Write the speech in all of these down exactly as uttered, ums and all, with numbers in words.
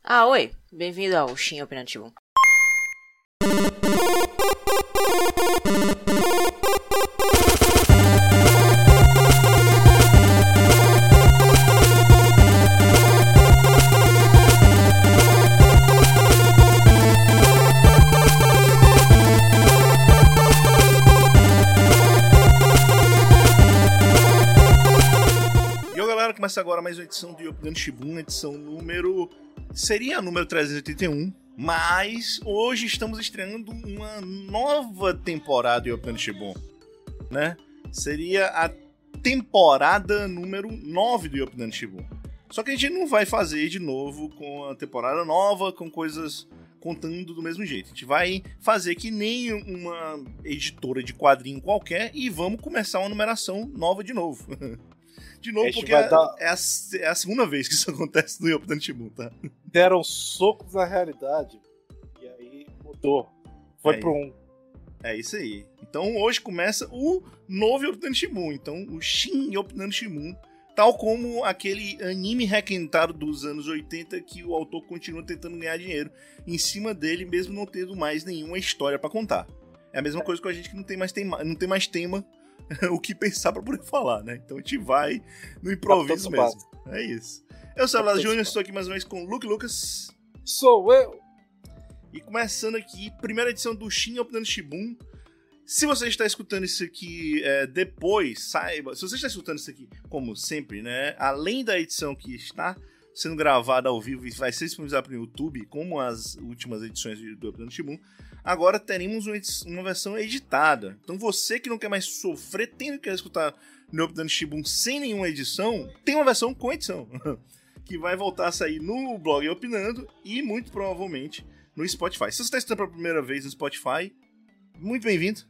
Ah, oi. Bem-vindo ao Shin Opinativo. Começa agora mais uma edição do Yopinan Shibun, edição número... seria a número trezentos e oitenta e um, mas hoje estamos estreando uma nova temporada do Yopinan Shibun, né? Seria a temporada número nove do Yopinan Shibun. Só que a gente não vai fazer de novo com a temporada nova, com coisas contando do mesmo jeito. A gente vai fazer que nem uma editora de quadrinho qualquer e vamos começar uma numeração nova de novo. De novo, porque é, dar... é, a, é a segunda vez que isso acontece no Yopinan Shibun, tá? Deram socos na realidade e aí mudou. Foi é, pro um. É isso aí. Então hoje começa o novo Yopinan Shibun. Então o Shin Yopinan Shibun, tal como aquele anime requentado dos anos oitenta que o autor continua tentando ganhar dinheiro em cima dele, mesmo não tendo mais nenhuma história pra contar. É a mesma é. coisa com a gente que não tem mais tema, não tem mais tema o que pensar pra poder falar, né? Então a gente vai no improviso mesmo. Básico. É isso. Eu sou o Lázaro Júnior, estou aqui mais uma vez com o Luke Lucas. Sou eu! E começando aqui, primeira edição do Shin Yopinan Shibun. Se você está escutando isso aqui é, depois, saiba... Se você está escutando isso aqui, como sempre, né? Além da edição que está sendo gravada ao vivo e vai ser disponibilizada para o YouTube, como as últimas edições do Yopinan Shibun, agora teremos uma versão editada. Então você que não quer mais sofrer tendo que escutar no Yopinan Shibun sem nenhuma edição, tem uma versão com edição, que vai voltar a sair no blog Opinando e muito provavelmente no Spotify. Se você está escutando pela primeira vez no Spotify, muito bem-vindo.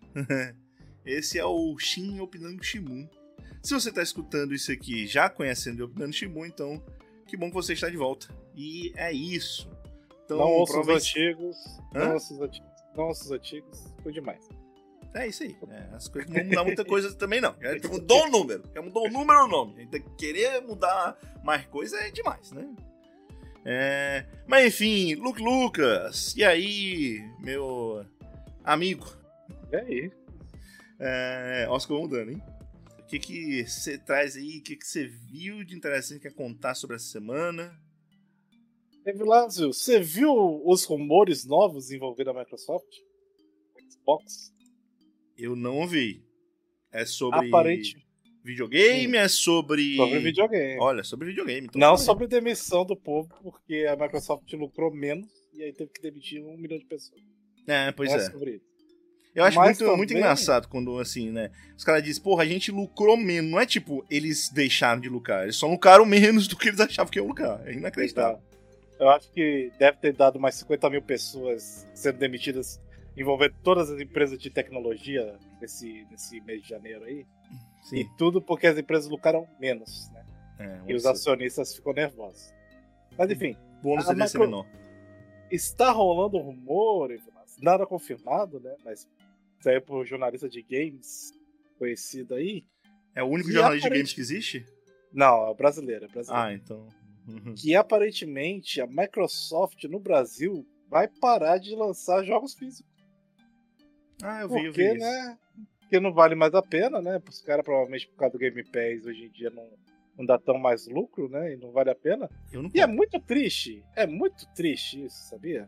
Esse é o Shin Opinando Shibun. Se você está escutando isso aqui já conhecendo o Opinando Shibun, então que bom que você está de volta. E é isso. Então, não ouça os antigos, não ouça os antigos. Nossos antigos, foi demais. É isso aí. É, as coisas não mudar muita coisa também, não. Já mudou o número. Já mudou o número ou o nome. A gente querer mudar mais coisa é demais, né? É... Mas enfim, Luke Lucas. E aí, meu amigo? E aí? É... Oscar mudando, hein? O que que você traz aí? O que que você viu de interessante que quer contar sobre essa semana? Evilásio, você viu os rumores novos envolvendo a Microsoft? Xbox? Eu não vi. É sobre Aparente. videogame? Sim. É sobre... Sobre videogame. Olha, sobre videogame. Então não sobre demissão do povo, porque a Microsoft lucrou menos e aí teve que demitir um milhão de pessoas. É, pois não é. é sobre isso. Eu acho Mas muito, também... muito engraçado quando, assim, né? Os caras dizem, porra, a gente lucrou menos. Não é tipo, eles deixaram de lucrar. Eles só lucraram menos do que eles achavam que iam lucrar. É inacreditável. Exato. Eu acho que deve ter dado mais cinquenta mil pessoas sendo demitidas, envolvendo todas as empresas de tecnologia nesse, nesse mês de janeiro aí. Sim. E tudo porque as empresas lucraram menos, né? É, e os acionistas ficam nervosos. Mas enfim. O bônus deve ser menor. Está rolando um rumor, nada confirmado, né? Mas saiu por jornalista de games conhecido aí. É o único jornalista aparente... de games que existe? Não, é brasileiro, é brasileiro. Ah, então... Uhum. Que aparentemente a Microsoft no Brasil vai parar de lançar jogos físicos. Ah, eu vi, Porque, eu vi né? Porque não vale mais a pena, né? Os caras, provavelmente, por causa do Game Pass, hoje em dia não, não dá tão mais lucro, né? E não vale a pena. Eu não e é muito triste. É muito triste isso, sabia?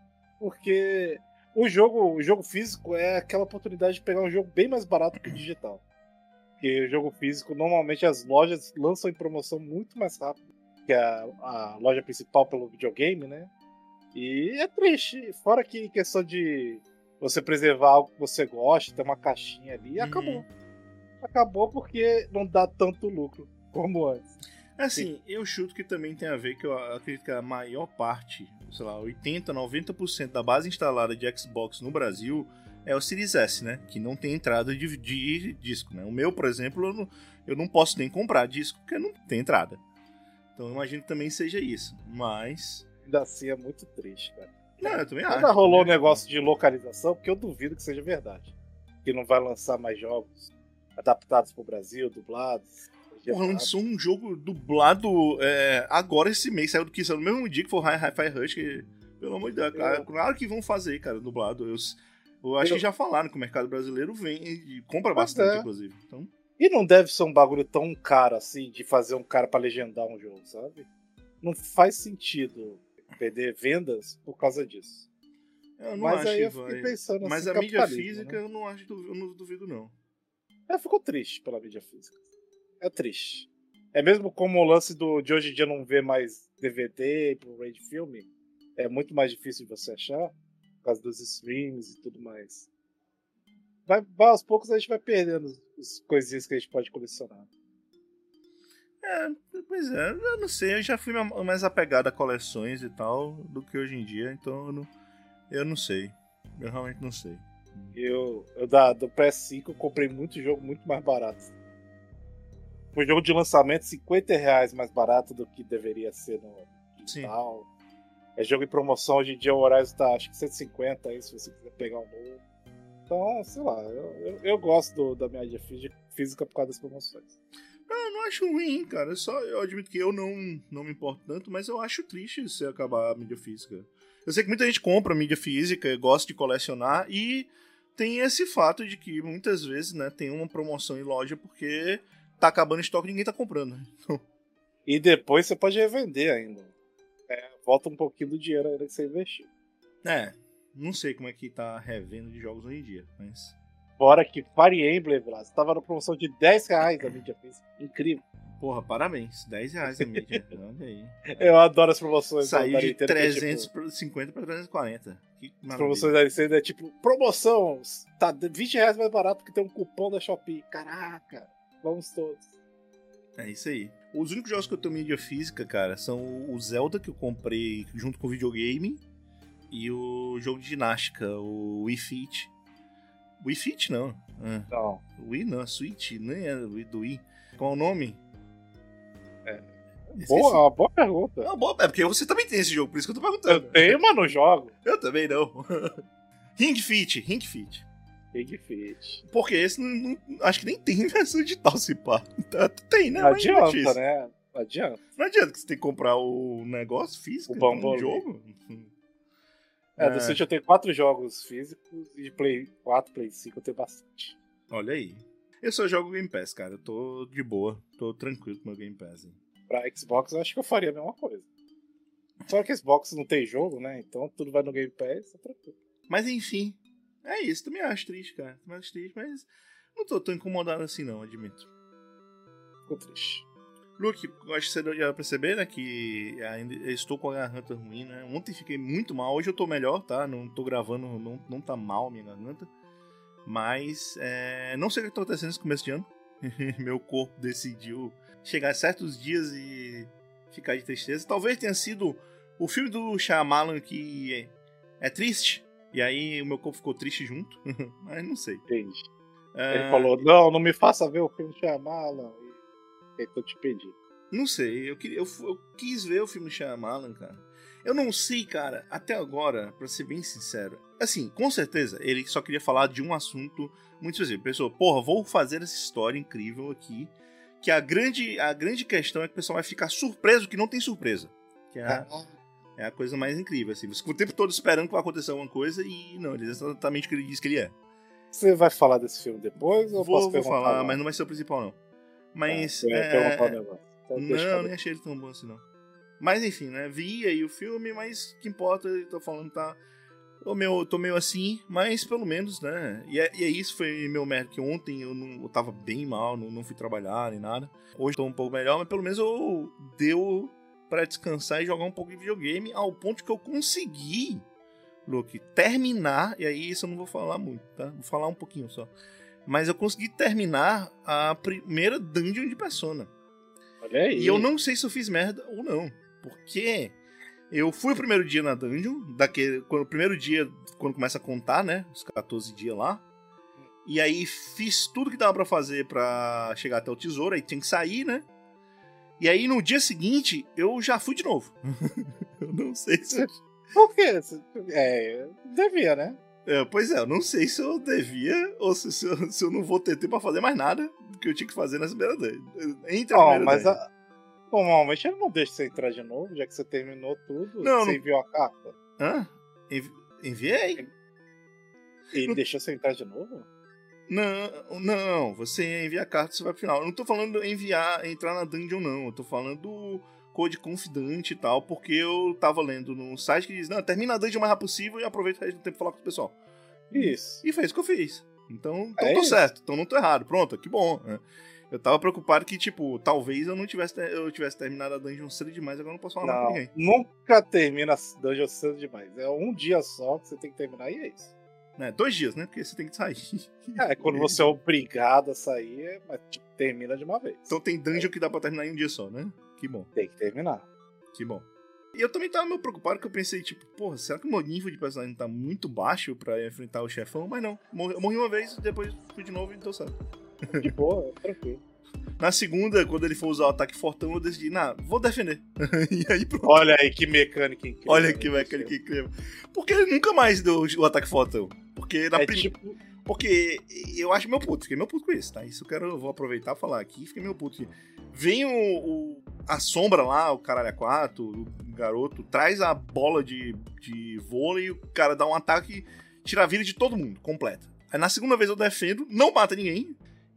Porque o jogo, o jogo físico é aquela oportunidade de pegar um jogo bem mais barato que o digital. Porque o jogo físico, normalmente, as lojas lançam em promoção muito mais rápido que a, a loja principal pelo videogame, né? E é triste. Fora que questão de você preservar algo que você gosta, ter uma caixinha ali, e uhum. acabou. Acabou porque não dá tanto lucro como antes. Assim, Sim. eu chuto que também tem a ver que eu acredito que a maior parte, sei lá, oitenta, noventa por cento da base instalada de Xbox no Brasil é o Series S, né? Que não tem entrada de, de disco, né? O meu, por exemplo, eu não, eu não posso nem comprar disco porque não tem entrada. Então eu imagino que também seja isso, mas... Ainda assim é muito triste, cara. Não, eu também acho. Ainda rolou um negócio de localização, porque eu duvido que seja verdade. Que não vai lançar mais jogos adaptados pro Brasil, dublados, Porra, lançou um jogo dublado é, agora esse mês, saiu do que saiu no mesmo dia que foi o Hi-Fi Rush, que, pelo amor de Deus, cara, claro que vão fazer, cara, dublado. Eu, eu acho eu... que já falaram que o mercado brasileiro vem e compra Mas bastante, é. inclusive. Então... E não deve ser um bagulho tão caro assim, de fazer um cara pra legendar um jogo, sabe? Não faz sentido perder vendas por causa disso. Eu não Mas acho, aí eu fiquei pensando assim, Mas a mídia física, né? eu não acho, eu não duvido, não. É, ficou triste pela mídia física. É triste. É mesmo como o lance do, de hoje em dia não ver mais D V D, Blu-ray de filme, é muito mais difícil de você achar, por causa dos streams e tudo mais. Vai, vai, aos poucos a gente vai perdendo as coisinhas que a gente pode colecionar. É, pois é, eu não sei, eu já fui mais apegado a coleções e tal do que hoje em dia, então eu não, eu não sei. Eu realmente não sei. Eu, eu da, do P S cinco eu comprei muito jogo muito mais barato. Um jogo de lançamento cinquenta reais mais barato do que deveria ser no digital. É jogo em promoção, hoje em dia o horário tá acho que cento e cinquenta aí, se você quiser pegar um novo. Então, sei lá, eu, eu, eu gosto do, da minha mídia física por causa das promoções. Eu não acho ruim, cara. Só, eu admito que eu não, não me importo tanto, mas eu acho triste se acabar a mídia física. Eu sei que muita gente compra mídia física, gosta de colecionar, e tem esse fato de que muitas vezes, né, tem uma promoção em loja porque tá acabando o estoque e ninguém tá comprando. Então... E depois você pode revender ainda. É, volta um pouquinho do dinheiro ainda que você investiu. É, não sei como é que tá revendo de jogos hoje em dia, mas... Fora que Fire Emblem, Blas, tava na promoção de dez reais a mídia física. Incrível. Porra, parabéns. dez reais a mídia. Olha aí. Eu adoro as promoções. Saiu de trezentos e cinquenta pra trezentos e quarenta. Que as promoções da Nintendo é tipo, promoção, tá vinte reais mais barato que tem um cupom da Shopee. Caraca, vamos todos. É isso aí. Os únicos jogos que eu tenho mídia física, cara, são o Zelda que eu comprei junto com o videogame e o jogo de ginástica, o Wii Fit. Wii Fit não. Ah. Não. Wii não, Switch, nem é do Wii. Qual é o nome? É. Boa, uma boa pergunta. É, boa, é porque você também tem esse jogo, por isso que eu tô perguntando. Eu tenho, mas não jogo. Eu também não. Ring Fit, Ring Fit. Ring Fit. Porque esse não, não, acho que nem tem versão digital, se pá. Tem, né? Não adianta, né? Não adianta. Não adianta que você tem que comprar o negócio físico, o então, um jogo. É, do Switch eu tenho quatro jogos físicos e de Play quatro, Play cinco eu tenho bastante. Olha aí. Eu só jogo Game Pass, cara. Eu tô de boa. Tô tranquilo com o meu Game Pass. Hein. Pra Xbox eu acho que eu faria a mesma coisa. Só que Xbox não tem jogo, né? Então tudo vai no Game Pass, tá tranquilo. Mas enfim. É isso. Também acho triste, cara. Também acho triste, mas não tô tão incomodado assim não, admito. Ficou triste. Luke, eu acho que você deu pra perceber, né, que ainda estou com a garganta ruim, né? Ontem fiquei muito mal, hoje eu tô melhor, tá? Não tô gravando, não, não tá mal a minha garganta. Mas, é, não sei o que tá acontecendo nesse começo de ano. Meu corpo decidiu chegar a certos dias e ficar de tristeza. Talvez tenha sido o filme do Shyamalan que é, é triste, e aí o meu corpo ficou triste junto, mas não sei. Entendi. É... Ele falou, não, não me faça ver o filme do Shyamalan. Então te pedi. Não sei, eu, queria, eu, eu quis ver o filme do Shyamalan, cara. Eu não sei, cara, até agora, pra ser bem sincero. Assim, com certeza, ele só queria falar de um assunto muito específico. Pessoal, porra, vou fazer essa história incrível aqui. Que a grande, a grande questão é que o pessoal vai ficar surpreso que não tem surpresa. Que é a, é a coisa mais incrível, assim. Você fica o tempo todo esperando que vai acontecer alguma coisa e não, ele é exatamente o que ele diz que ele é. Você vai falar desse filme depois? Ou vou, posso vou falar, lá? mas não vai ser o principal, não. Mas. Ah, é... então não, nem achei ele tão bom assim, não. Mas enfim, né? Vi aí o filme, mas o que importa, eu tô falando, tá. Tô meio, tô meio assim, mas pelo menos, né? E é, e é isso, foi meu merda, que ontem eu, não, eu tava bem mal, não, não fui trabalhar nem nada. Hoje tô um pouco melhor, mas pelo menos eu deu pra descansar e jogar um pouco de videogame, ao ponto que eu consegui, Luke, terminar, e aí isso eu não vou falar muito, tá? Vou falar um pouquinho só. Mas eu consegui terminar a primeira dungeon de Persona. Olha aí. E eu não sei se eu fiz merda ou não. Porque eu fui o primeiro dia na dungeon, daquele, quando, o primeiro dia, quando começa a contar, né? Os quatorze dias lá. E aí fiz tudo que dava pra fazer pra chegar até o tesouro, aí tinha que sair, né? E aí no dia seguinte, eu já fui de novo. Eu não sei se... Por quê? É, devia, né? É, pois é, eu não sei se eu devia ou se, se, eu, se eu não vou ter tempo pra fazer mais nada que eu tinha que fazer nessa primeira dungeon. Entre a Ó, primeira mas dungeon. a- normalmente ele não deixa você entrar de novo, já que você terminou tudo. Não, você não- enviou a carta. Hã? Envi- Enviei? Ele Não- deixou você entrar de novo? Não, não, você envia a carta e você vai pro final. Eu não tô falando enviar, entrar na dungeon, não. Eu tô falando do code confidante e tal, porque eu tava lendo num site que diz, não, termina a dungeon o mais rápido possível e aproveita o resto do tempo pra falar com o pessoal. Isso. E foi isso que eu fiz. Então, então É tô isso. certo, então não tô errado. Pronto, que bom. né? Eu tava preocupado que, tipo, talvez eu não tivesse, ter- eu tivesse terminado a dungeon cedo demais, agora eu não posso falar nada Não, com ninguém. nunca termina a dungeon cedo demais. É um dia só que você tem que terminar e é isso. É, dois dias, né? Porque você tem que sair. É, quando você é obrigado a sair, é- mas tipo, termina de uma vez. Então tem dungeon que dá pra terminar em um dia só, né? Que bom, Tem que terminar. que bom. E eu também tava meio preocupado, que eu pensei, tipo, porra, será que o meu nível de personagem tá muito baixo pra enfrentar o chefão? Mas não, morri, eu morri uma vez, depois fui de novo e deu certo. De boa, tranquilo. Na segunda, quando ele for usar o ataque fortão, eu decidi, nah, vou defender. E aí pronto. Olha aí que mecânica incrível. Olha que mecânica incrível. Porque ele nunca mais deu o ataque fortão. Porque na É prim... tipo, Porque eu acho meu puto, fiquei meu puto com isso, tá? Isso eu quero, eu vou aproveitar e falar aqui, fiquei meu puto. Vem o, o- a sombra lá, o caralho a quatro, o garoto, traz a bola de, de vôlei e o cara dá um ataque, tira a vida de todo mundo, completa. Aí na segunda vez eu defendo, não mata ninguém,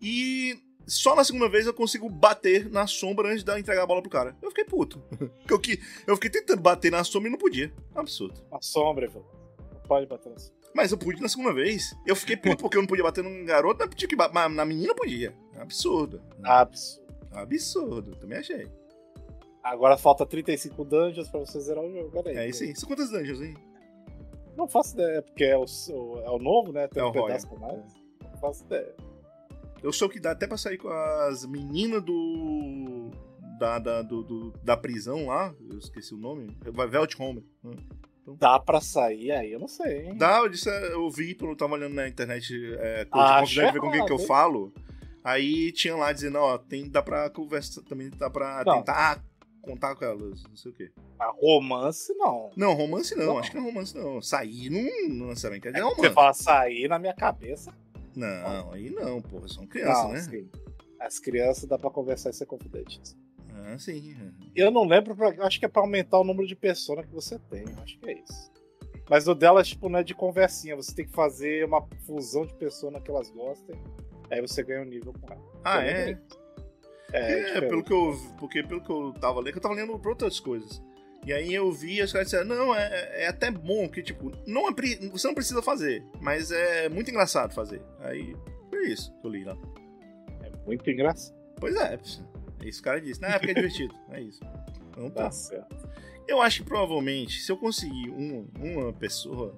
e só na segunda vez eu consigo bater na sombra antes de entregar a bola pro cara. Eu fiquei puto. Eu, que- eu fiquei tentando bater na sombra e não podia. Absurdo. uma sombra, velho. Não pode bater na sombra. Mas eu pude na segunda vez. Eu fiquei puto porque eu não podia bater num garoto, mas, tinha que ba- mas na menina podia. Absurdo. Absurdo. Absurdo. Também achei. Agora falta trinta e cinco dungeons pra você zerar o jogo. Olha aí. É isso aí. São quantas dungeons, hein? Não faço ideia, porque é o, o- é o novo, né? Tem É um o Royal. pedaço a mais. Não faço ideia. Eu sou que dá até pra sair com as meninas do. Da, da, do, do- da prisão lá. Eu esqueci o nome. Vai Velt Home. Dá pra sair aí, eu não sei, hein? Dá, eu, disse, eu vi, eu tava olhando na internet, é, Ah, coisa de ver com quem que eu errado, hein? falo. Aí tinha lá dizendo, ó, tem, dá pra conversar, também dá pra Não. tentar contar com elas, não sei o quê. Ah, romance, não. Não, romance não, Não. acho que não é romance não. Sair não, não necessariamente quer É dizer que romance. você fala sair na minha cabeça. Não, aí não, porra, são crianças, não, né? sim. As crianças dá pra conversar e ser confidentes. Ah, sim. Eu não lembro, pra, eu acho que é pra aumentar o número de persona que você tem. Eu acho que é isso. Mas o dela, tipo, não é de conversinha. Você tem que fazer uma fusão de persona que elas gostem. Aí você ganha um nível com ela. Ah, Eu é? lembro. É, É, diferente. pelo que eu, porque pelo que eu tava lendo, que eu tava lendo pra outras coisas. E aí eu vi e os caras disseram, não, é, é até bom, que tipo, não é, pre- você não precisa fazer, mas é muito engraçado fazer. Aí, foi isso que eu li lá. É muito engraçado. Pois é, é isso que o cara disse. Não, é porque é divertido, é isso. Então tá. Tá certo. Eu acho que provavelmente, se eu conseguir um, uma pessoa,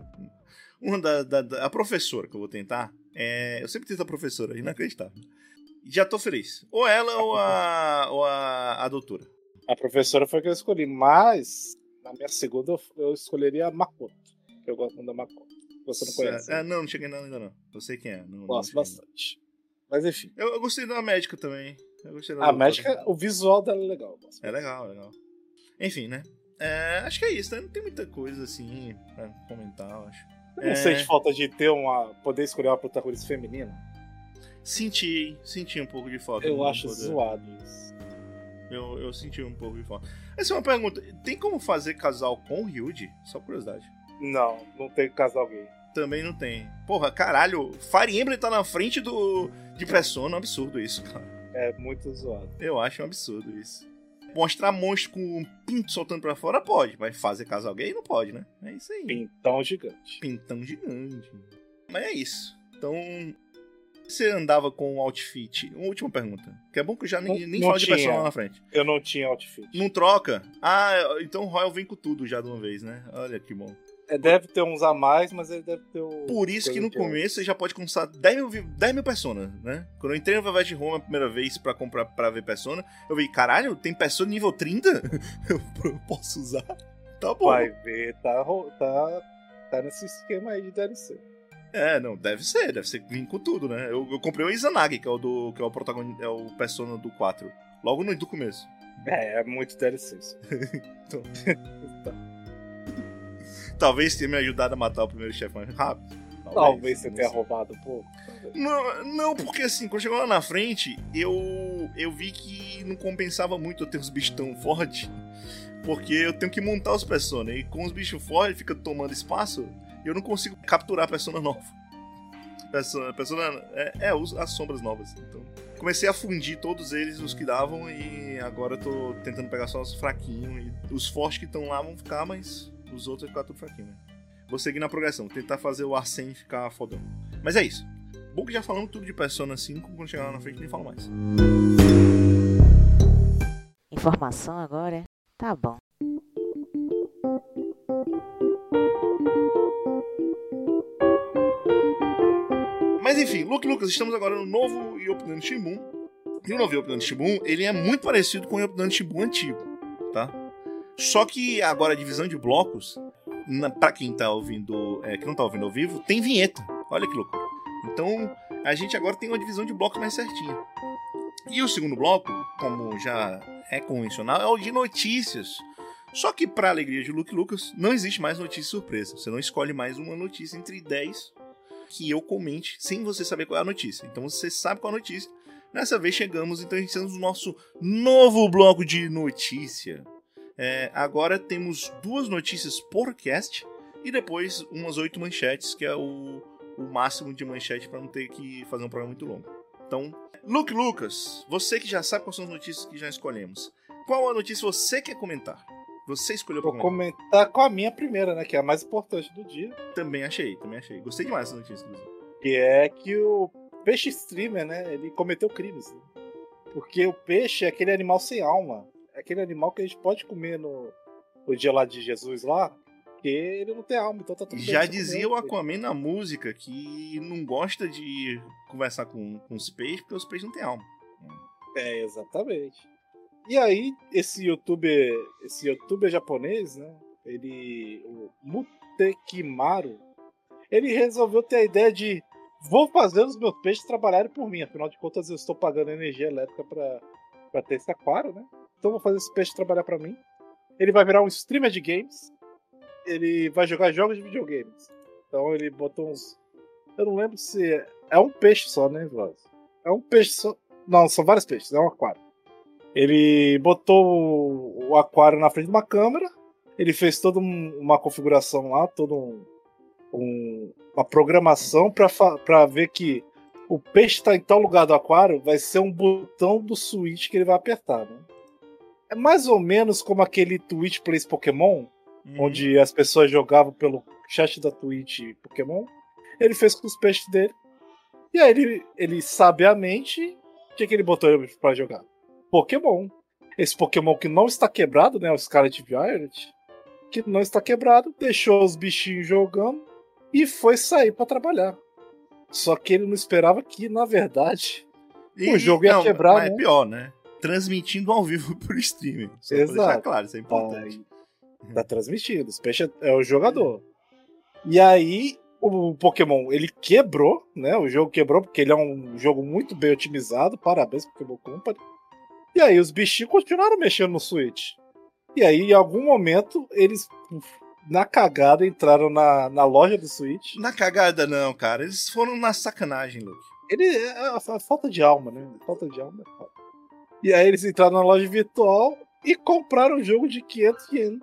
uma da, da, da- a professora que eu vou tentar, é, eu sempre tento a professora, inacreditável. Já tô feliz. Ou ela ou a, ou a, a doutora. A professora foi a que eu escolhi, mas na minha segunda eu- eu escolheria a Makoto. Que eu gosto muito da Makoto. Você não conhece? Ah, não, não cheguei nela ainda não. Eu sei quem é. Não, não Gosto cheguei. bastante. Mas enfim. Eu, eu gostei da médica também. Eu gostei da A doutora. médica, o visual dela é legal. eu gosto É legal, legal. Enfim, né? É, acho que é isso, né? Não tem muita coisa assim pra comentar, eu acho. Eu não É. sente falta de ter uma. Poder escolher uma protagonista feminina. Senti, senti um pouco de falta. Eu de acho poder. zoado isso. Eu, eu senti um pouco de falta. Essa é uma pergunta. Tem como fazer casal com o Ryuji? Só curiosidade. Não, não tem casal gay. Também não tem. Porra, caralho, Fire Emblem tá na frente do de Persona, é um absurdo isso, cara. É muito zoado. Eu acho um absurdo isso. Mostrar monstro com um pinto soltando pra fora pode, mas fazer casal gay não pode, né? É isso aí. Pintão gigante. Pintão gigante. Mas é isso. Então, você andava com um outfit. Uma última pergunta. Que é bom que eu já nem, Não- nem não falo de tinha. Persona lá na frente. Eu não tinha outfit. Não troca? Ah, então o Royal vem com tudo já de uma vez, né? Olha que bom. É, deve ter uns a mais, mas ele deve ter o. Por isso que no coisa começo você já pode começar dez mil, vi- dez mil Persona, né? Quando eu entrei no Velvet Home a primeira vez pra comprar pra ver Persona, eu vi, caralho, tem Persona nível trinta? eu, eu posso usar? Tá bom. Vai ver, tá, ro- tá, tá nesse esquema aí de D L C. É, não, deve ser, deve ser vir com tudo, né? Eu, eu comprei o Izanagi, que é o do que é o protagonista, é o Persona do quatro, logo no do começo. É, é muito D L C. Isso. Talvez tenha me ajudado a matar o primeiro chefe mais rápido. Talvez você tenha roubado um pouco. Não, não, porque assim, quando chegou lá na frente, eu, eu vi que não compensava muito eu ter os bichos tão fortes. Porque eu tenho que montar os personagens. E com os bichos fortes, fica tomando espaço, eu não consigo capturar a persona nova. Persona, persona, é, é, as sombras novas. Então, comecei a fundir todos eles, os que davam, e agora eu tô tentando pegar só os fraquinhos. E os fortes que estão lá vão ficar, mas os outros vão ficar tudo fraquinho, né? Vou seguir na progressão, tentar fazer o Arsene ficar fodão. Mas é isso. Bom que já falamos tudo de Persona cinco, quando chegar lá na frente nem falo mais. Informação agora, é? Tá bom. Mas enfim, Luke Lucas, estamos agora no novo Yopidan Shimbun. E o novo Yopidan Shimbun, ele é muito parecido com o Yopidan Shimbun antigo, tá? Só que agora a divisão de blocos, na, pra quem tá ouvindo, é, que não tá ouvindo ao vivo, tem vinheta. Olha que loucura. Então, a gente agora tem uma divisão de blocos mais certinha. E o segundo bloco, como já é convencional, é o de notícias. Só que, pra alegria de Luke Lucas, não existe mais notícia surpresa. Você não escolhe mais uma notícia entre dez que eu comente sem você saber qual é a notícia. Então você sabe qual é a notícia. Nessa vez chegamos, então iniciamos o nosso novo bloco de notícia. É, agora temos duas notícias por cast e depois umas oito manchetes, que é o, o máximo de manchete para não ter que fazer um programa muito longo. Então, Luke Lucas, você que já sabe quais são as notícias que já escolhemos, qual a notícia você quer comentar? Você escolheu pra Vou comentar. comentar com a minha primeira, né? Que é a mais importante do dia. Também achei, também achei. Gostei demais dessa notícia, inclusive. Que é que o peixe streamer, né? Ele cometeu crimes. Né? Porque o peixe é aquele animal sem alma. É aquele animal que a gente pode comer no, no dia lá de Jesus lá. Porque ele não tem alma, então tá tudo bem. Já dizia o Aquaman na música que não gosta de conversar com, com os peixes, porque os peixes não têm alma. É, exatamente. E aí, esse youtuber, esse youtuber japonês, né? Ele, o Mutekimaru, ele resolveu ter a ideia de vou fazer os meus peixes trabalharem por mim. Afinal de contas, eu estou pagando energia elétrica para para ter esse aquário, né? Então vou fazer esse peixe trabalhar para mim. Ele vai virar um streamer de games. Ele vai jogar jogos de videogames. Então ele botou uns... Eu não lembro se... É, é um peixe só, né, Vlad? É um peixe só... Não, são vários peixes. É um aquário. Ele botou o aquário na frente de uma câmera. Ele fez toda um, uma configuração lá, toda um, um, uma programação para ver que o peixe está em tal lugar do aquário, vai ser um botão do Switch que ele vai apertar. Né? É mais ou menos como aquele Twitch Plays Pokémon, uhum. onde as pessoas jogavam pelo chat da Twitch Pokémon. Ele fez com os peixes dele. E aí ele, ele sabiamente, o que, que ele botou para jogar? Pokémon. Esse Pokémon que não está quebrado, né? O Scarlet Violet, que não está quebrado, deixou os bichinhos jogando e foi sair para trabalhar. Só que ele não esperava que, na verdade, e, o jogo ia não, quebrar. Mas né? É pior, né? Transmitindo ao vivo por streaming. Só Exato. Pra deixar claro, isso é importante. Tá, tá transmitindo. Os peixes é o jogador. E aí, o Pokémon, ele quebrou, né? O jogo quebrou porque ele é um jogo muito bem otimizado. Parabéns, Pokémon Company. E aí os bichinhos continuaram mexendo no Switch. E aí, em algum momento, eles, na cagada, entraram na, na loja do Switch. Na cagada não, cara. Eles foram na sacanagem, Luke. Ele é a, a falta de alma, né? Falta de alma é foda. E aí eles entraram na loja virtual e compraram o jogo de quinhentos ienes.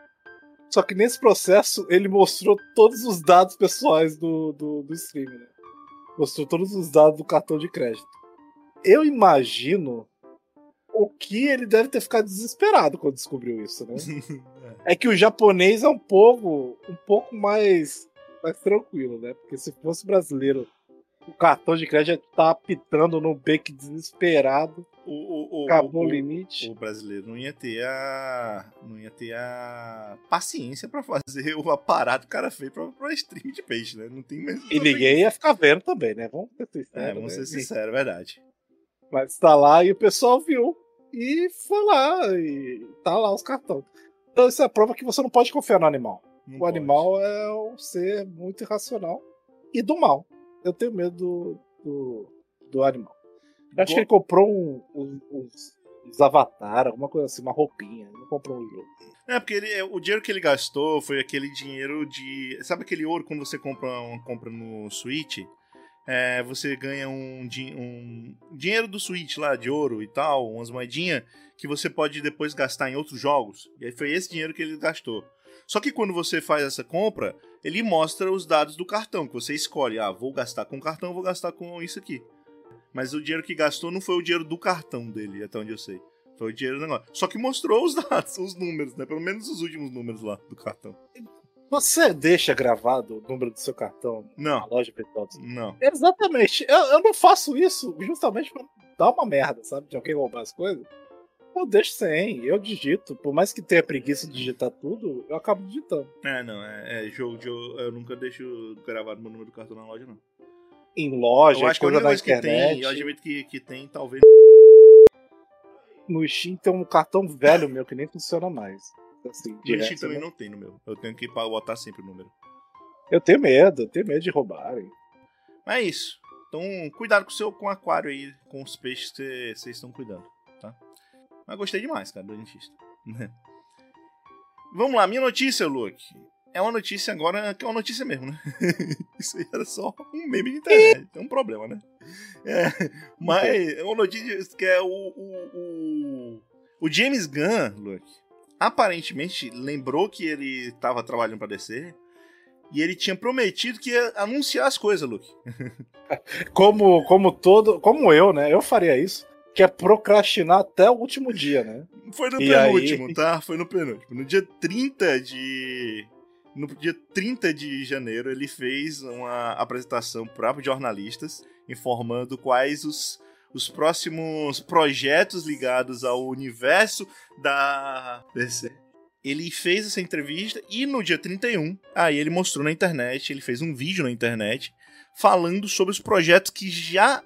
Só que nesse processo, ele mostrou todos os dados pessoais do, do, do streamer. Né? Mostrou todos os dados do cartão de crédito. Eu imagino o que ele deve ter ficado desesperado quando descobriu isso, né? É que o japonês é um povo um pouco mais, mais tranquilo, né? Porque se fosse brasileiro, o cartão de crédito tá apitando no beco desesperado. O, o, o, acabou o, o limite. O brasileiro não ia ter a. Não ia ter a paciência pra fazer o aparato que o cara fez pra, pra stream de peixe, né? Não tem mesmo. E ninguém ia ficar vendo também, né? Vamos ser sinceros. É, vamos né? ser sinceros, é verdade. Mas tá lá e o pessoal viu. E foi lá. E tá lá os cartões. Então isso é a prova que você não pode confiar no animal. Não o pode. Animal é um ser muito irracional e do mal. Eu tenho medo do, do, do animal. Eu acho Go... que ele comprou um, um, uns, Os Avatar, alguma coisa assim, uma roupinha. Ele não comprou um jogo. É, porque ele, o dinheiro que ele gastou foi aquele dinheiro de... Sabe aquele ouro quando você compra uma compra no Switch? É, você ganha um, um dinheiro do Switch lá, de ouro e tal, umas moedinhas que você pode depois gastar em outros jogos. E aí foi esse dinheiro que ele gastou. Só que quando você faz essa compra, ele mostra os dados do cartão, que você escolhe. Ah, vou gastar com cartão, vou gastar com isso aqui. Mas o dinheiro que gastou não foi o dinheiro do cartão dele, até onde eu sei. Foi o dinheiro do negócio. Só que mostrou os dados, os números, né? Pelo menos os últimos números lá do cartão. Você deixa gravado o número do seu cartão não. na loja virtual? Não. Exatamente. Eu, eu não faço isso justamente pra dar uma merda, sabe? De alguém roubar as coisas. Eu deixo sem, eu digito. Por mais que tenha preguiça de digitar tudo, eu acabo digitando. É, não. É, é jogo de... Eu, eu nunca deixo gravado meu número do cartão na loja, não. Em loja, eu acho que a única coisa que internet, tem, eu admito que, que tem, talvez... No Steam tem um cartão velho meu que nem funciona mais. Assim, no direto, Steam também né? não tem no meu. Eu tenho que botar sempre o número. Eu tenho medo, eu tenho medo de roubarem. Mas é isso. Então, cuidado com o seu com o aquário aí, com os peixes que vocês estão cuidando, tá? Mas gostei demais, cara, do dentista. Vamos lá, minha notícia, Luke. É uma notícia agora que é uma notícia mesmo, né? Isso aí era só um meme de internet. É um problema, né? É, mas é uma notícia que é o, o, o, o James Gunn, Luke, aparentemente lembrou que ele estava trabalhando para D C e ele tinha prometido que ia anunciar as coisas, Luke. Como, como todo, como eu, né? Eu faria isso. Que é procrastinar até o último dia, né? Foi no E penúltimo, aí... tá? Foi no penúltimo. No dia trinta de... No dia trinta de janeiro, ele fez uma apresentação para jornalistas, informando quais os, os próximos projetos ligados ao universo da D C. Ele fez essa entrevista e no dia trinta e um, aí ele mostrou na internet, ele fez um vídeo na internet, falando sobre os projetos que já...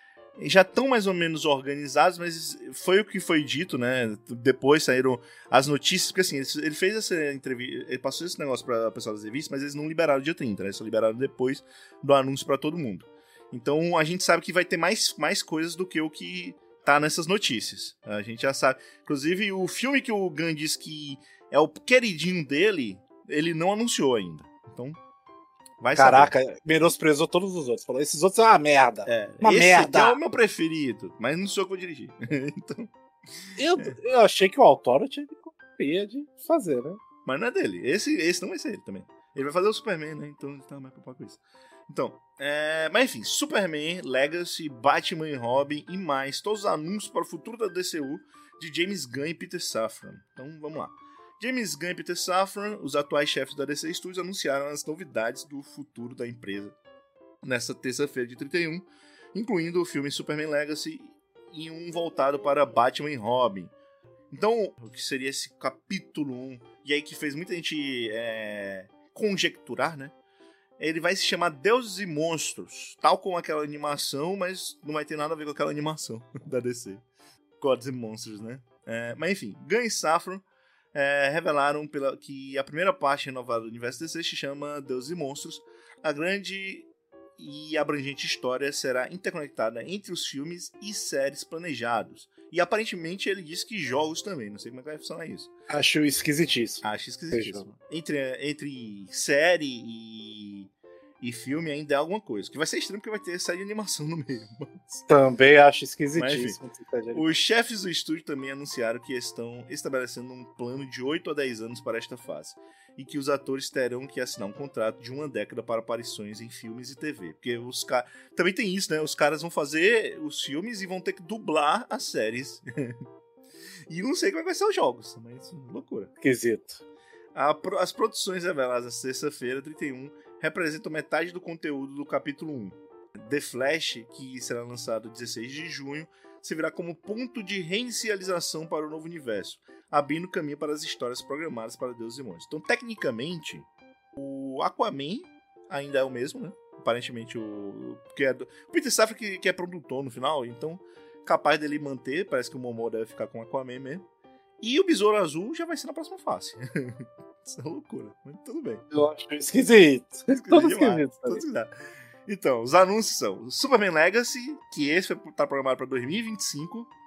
já estão mais ou menos organizados, mas foi o que foi dito, né? Depois saíram as notícias, porque assim, ele fez essa entrevista, ele passou esse negócio para o pessoal das revistas, mas eles não liberaram dia trinta, né? Eles só liberaram depois do anúncio para todo mundo. Então a gente sabe que vai ter mais, mais coisas do que o que tá nessas notícias. A gente já sabe. Inclusive, o filme que o Gunn diz que é o queridinho dele, ele não anunciou ainda. Então... vai Caraca, saber. Menosprezou todos os outros. Falou, esses outros são uma merda. É, uma esse merda. aqui é o meu preferido, mas não sou eu que vou dirigir. Então, eu, eu achei que o Authority ia de fazer, né? mas não é dele. Esse, esse não vai ser ele também. Ele vai fazer o Superman, né? Então ele tá mais preocupado com isso. Então, é... mas enfim, Superman, Legacy, Batman e Robin e mais. Todos os anúncios para o futuro da D C U de James Gunn e Peter Safran. Então, vamos lá. James Gunn e Peter Safran, os atuais chefes da D C Studios, anunciaram as novidades do futuro da empresa nesta terça-feira de trinta e um, incluindo o filme Superman Legacy e um voltado para Batman e Robin. Então, o que seria esse capítulo um, e aí que fez muita gente é, conjecturar, né? Ele vai se chamar Deuses e Monstros, tal como aquela animação, mas não vai ter nada a ver com aquela animação da D C. Gods and Monsters, né? É, mas enfim, Gunn e Safran É, revelaram pela, que a primeira parte renovada do universo D C se chama Deuses e Monstros. A grande e abrangente história será interconectada entre os filmes e séries planejados. E aparentemente ele disse que jogos também, não sei como é que vai funcionar isso. Acho esquisitíssimo. Acho esquisitíssimo. Entre, entre série e, e filme ainda é alguma coisa. Que vai ser estranho porque vai ter série de animação no meio. Mas... também acho esquisitíssimo. Mas, os chefes do estúdio também anunciaram que estão estabelecendo um plano de oito a dez anos para esta fase. E que os atores terão que assinar um contrato de uma década para aparições em filmes e T V. Porque os caras... também tem isso, né? Os caras vão fazer os filmes e vão ter que dublar as séries. E não sei como é que vai ser os jogos, mas loucura. Esquisito. A, as produções reveladas na sexta-feira, trinta e um, representam metade do conteúdo do capítulo um. The Flash, que será lançado dezesseis de junho, servirá como ponto de reinicialização para o novo universo, abrindo caminho para as histórias programadas para Deuses e Monstros. Então, tecnicamente, o Aquaman ainda é o mesmo, né? Aparentemente, o, que é do, o Peter Safran que, que é produtor no final, então capaz dele manter, parece que o Momoa deve ficar com o Aquaman mesmo. E o Besouro Azul já vai ser na próxima fase. Isso é loucura, mas tudo bem. Eu acho esquisito. Esquisito Todo demais, esquisito. todo esquisito. Então, os anúncios são Superman Legacy, que esse está programado para dois mil e vinte e cinco,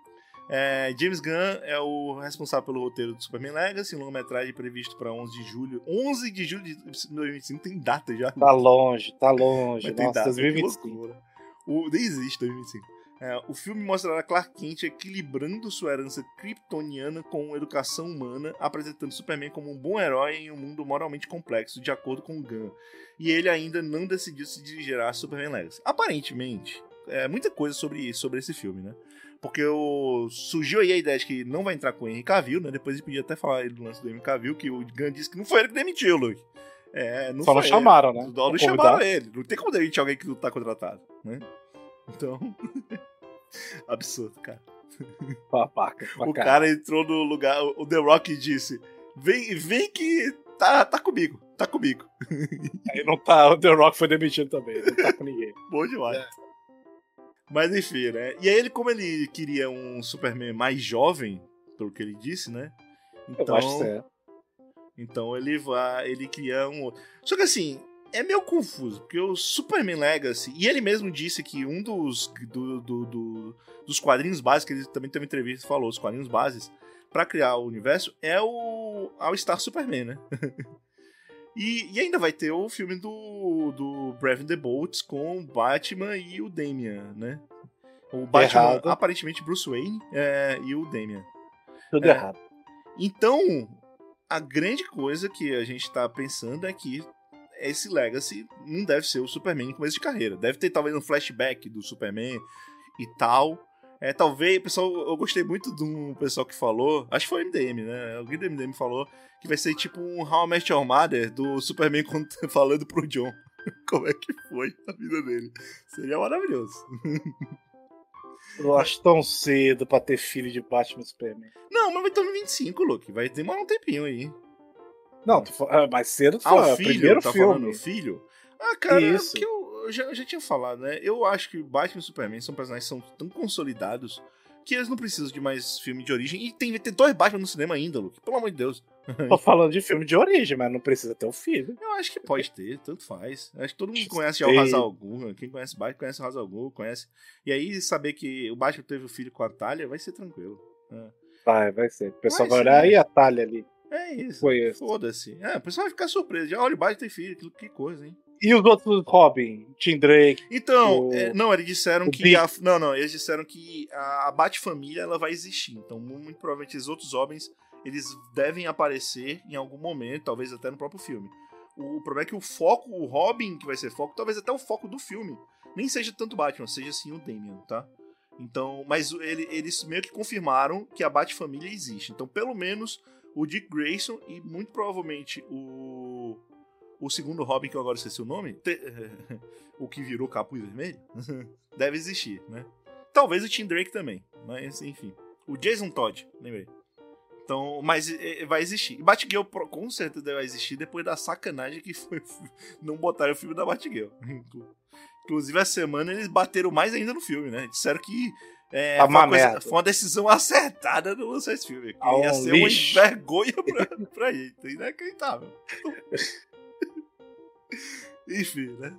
É, James Gunn é o responsável pelo roteiro do Superman Legacy, um longa-metragem previsto para onze de julho. onze de julho de dois mil e vinte e cinco, tem data já. Tá longe, tá longe. Mas tem Nossa, data, dois mil e que vinte e cinco. loucura. O, nem existe dois mil e vinte e cinco. É, o filme mostrará Clark Kent equilibrando sua herança kryptoniana com educação humana, apresentando Superman como um bom herói em um mundo moralmente complexo, de acordo com Gunn. E ele ainda não decidiu se dirigir a Superman Legacy. Aparentemente, é muita coisa sobre, sobre esse filme, né? Porque o, surgiu aí a ideia de que não vai entrar com o Henry Cavill, né? Depois ele podia até falar do lance do Henry Cavill, que o Gunn disse que não foi ele que demitiu, Luke. É, não Só não foi chamaram, ele. né? Não, não chamaram ele. Não tem como demitir alguém que não tá contratado, né? Então... absurdo, cara. Babaca, O cara entrou no lugar, o The Rock disse: Vem, vem que tá, tá comigo, tá comigo. Aí não tá, o The Rock foi demitido também, não tá com ninguém. Bom demais. É. Mas enfim, né? E aí ele, como ele queria um Superman mais jovem, pelo que ele disse, né? Então, Eu acho que é. então ele vai, ele cria um outro. Só que assim, é meio confuso, porque o Superman Legacy, e ele mesmo disse que um dos, do, do, do, dos quadrinhos básicos, que ele também teve uma entrevista e falou, os quadrinhos básicos, pra criar o universo, é o All Star Superman, né? e, e ainda vai ter o filme do, do Brave the Bolts com o Batman e o Damian, né? O Batman, Errado. aparentemente Bruce Wayne é, e o Damian. Tudo É. errado. Então, a grande coisa que a gente tá pensando é que esse Legacy não deve ser o Superman em começo de carreira. Deve ter talvez um flashback do Superman e tal. É, talvez, pessoal, eu gostei muito de um pessoal que falou, acho que foi o M D M, né? Alguém do M D M falou que vai ser tipo um How I Met Your Mother do Superman falando pro John como é que foi a vida dele. Seria maravilhoso. Eu acho tão cedo pra ter filho de Batman e Superman. Não, mas vai ter no vinte e cinco, Luke. Vai demorar um tempinho aí. Não, tu, fa- ah, mais cedo tu Ah, o fala, filho? primeiro Tá filme. falando o filho? Ah, cara, é Isso. porque eu, eu já, eu já tinha falado, né? Eu acho que Batman e Superman são personagens que são tão consolidados que eles não precisam de mais filme de origem. E tem, tem dois Batman no cinema ainda, Luke. Pelo amor de Deus. Tô falando de filme de origem, mas não precisa ter um filho. Eu acho que pode ter, tanto faz. Acho que todo mundo conhece já Tem. o Ra's al Ghul. Quem conhece Batman conhece o Ra's al Ghul, conhece. E aí, saber que o Batman teve o filho com a Talia vai ser tranquilo. É, Vai, vai ser. O pessoal Vai vai, olhar ser. e a talha ali. é isso. Conheço. Foda-se. É, o pessoal vai ficar surpreso. Já olha, o Batman tem filho. Que, que coisa, hein? E os outros Robin? Tim Drake. Então, O- é, não, eles disseram o que. Dick. A, não, não, eles disseram que a, a Bat-família ela vai existir. Então, muito provavelmente, os outros Robins eles devem aparecer em algum momento, talvez até no próprio filme. O, o problema é que o foco, o Robin, que vai ser foco, talvez até o foco do filme, nem seja tanto Batman, seja sim o Damian, tá? Então, mas ele, eles meio que confirmaram que a Bat-família existe. Então, pelo menos, o Dick Grayson e muito provavelmente o. O segundo Robin, que eu agora esqueci o nome, te- o que virou capuz vermelho, deve existir, né? Talvez o Tim Drake também, mas enfim. O Jason Todd, lembrei. Então, mas é, vai existir. E Batgirl pro- com certeza vai existir depois da sacanagem que foi não botaram o filme da Batgirl. Inclusive, essa semana eles bateram mais ainda no filme, né? Disseram que é, Tá foi, uma uma coisa- merda. foi uma decisão acertada não lançar esse filme. Que Ah, ia um ser lixo. uma vergonha pra, pra gente. Inacreditável. Enfim, né?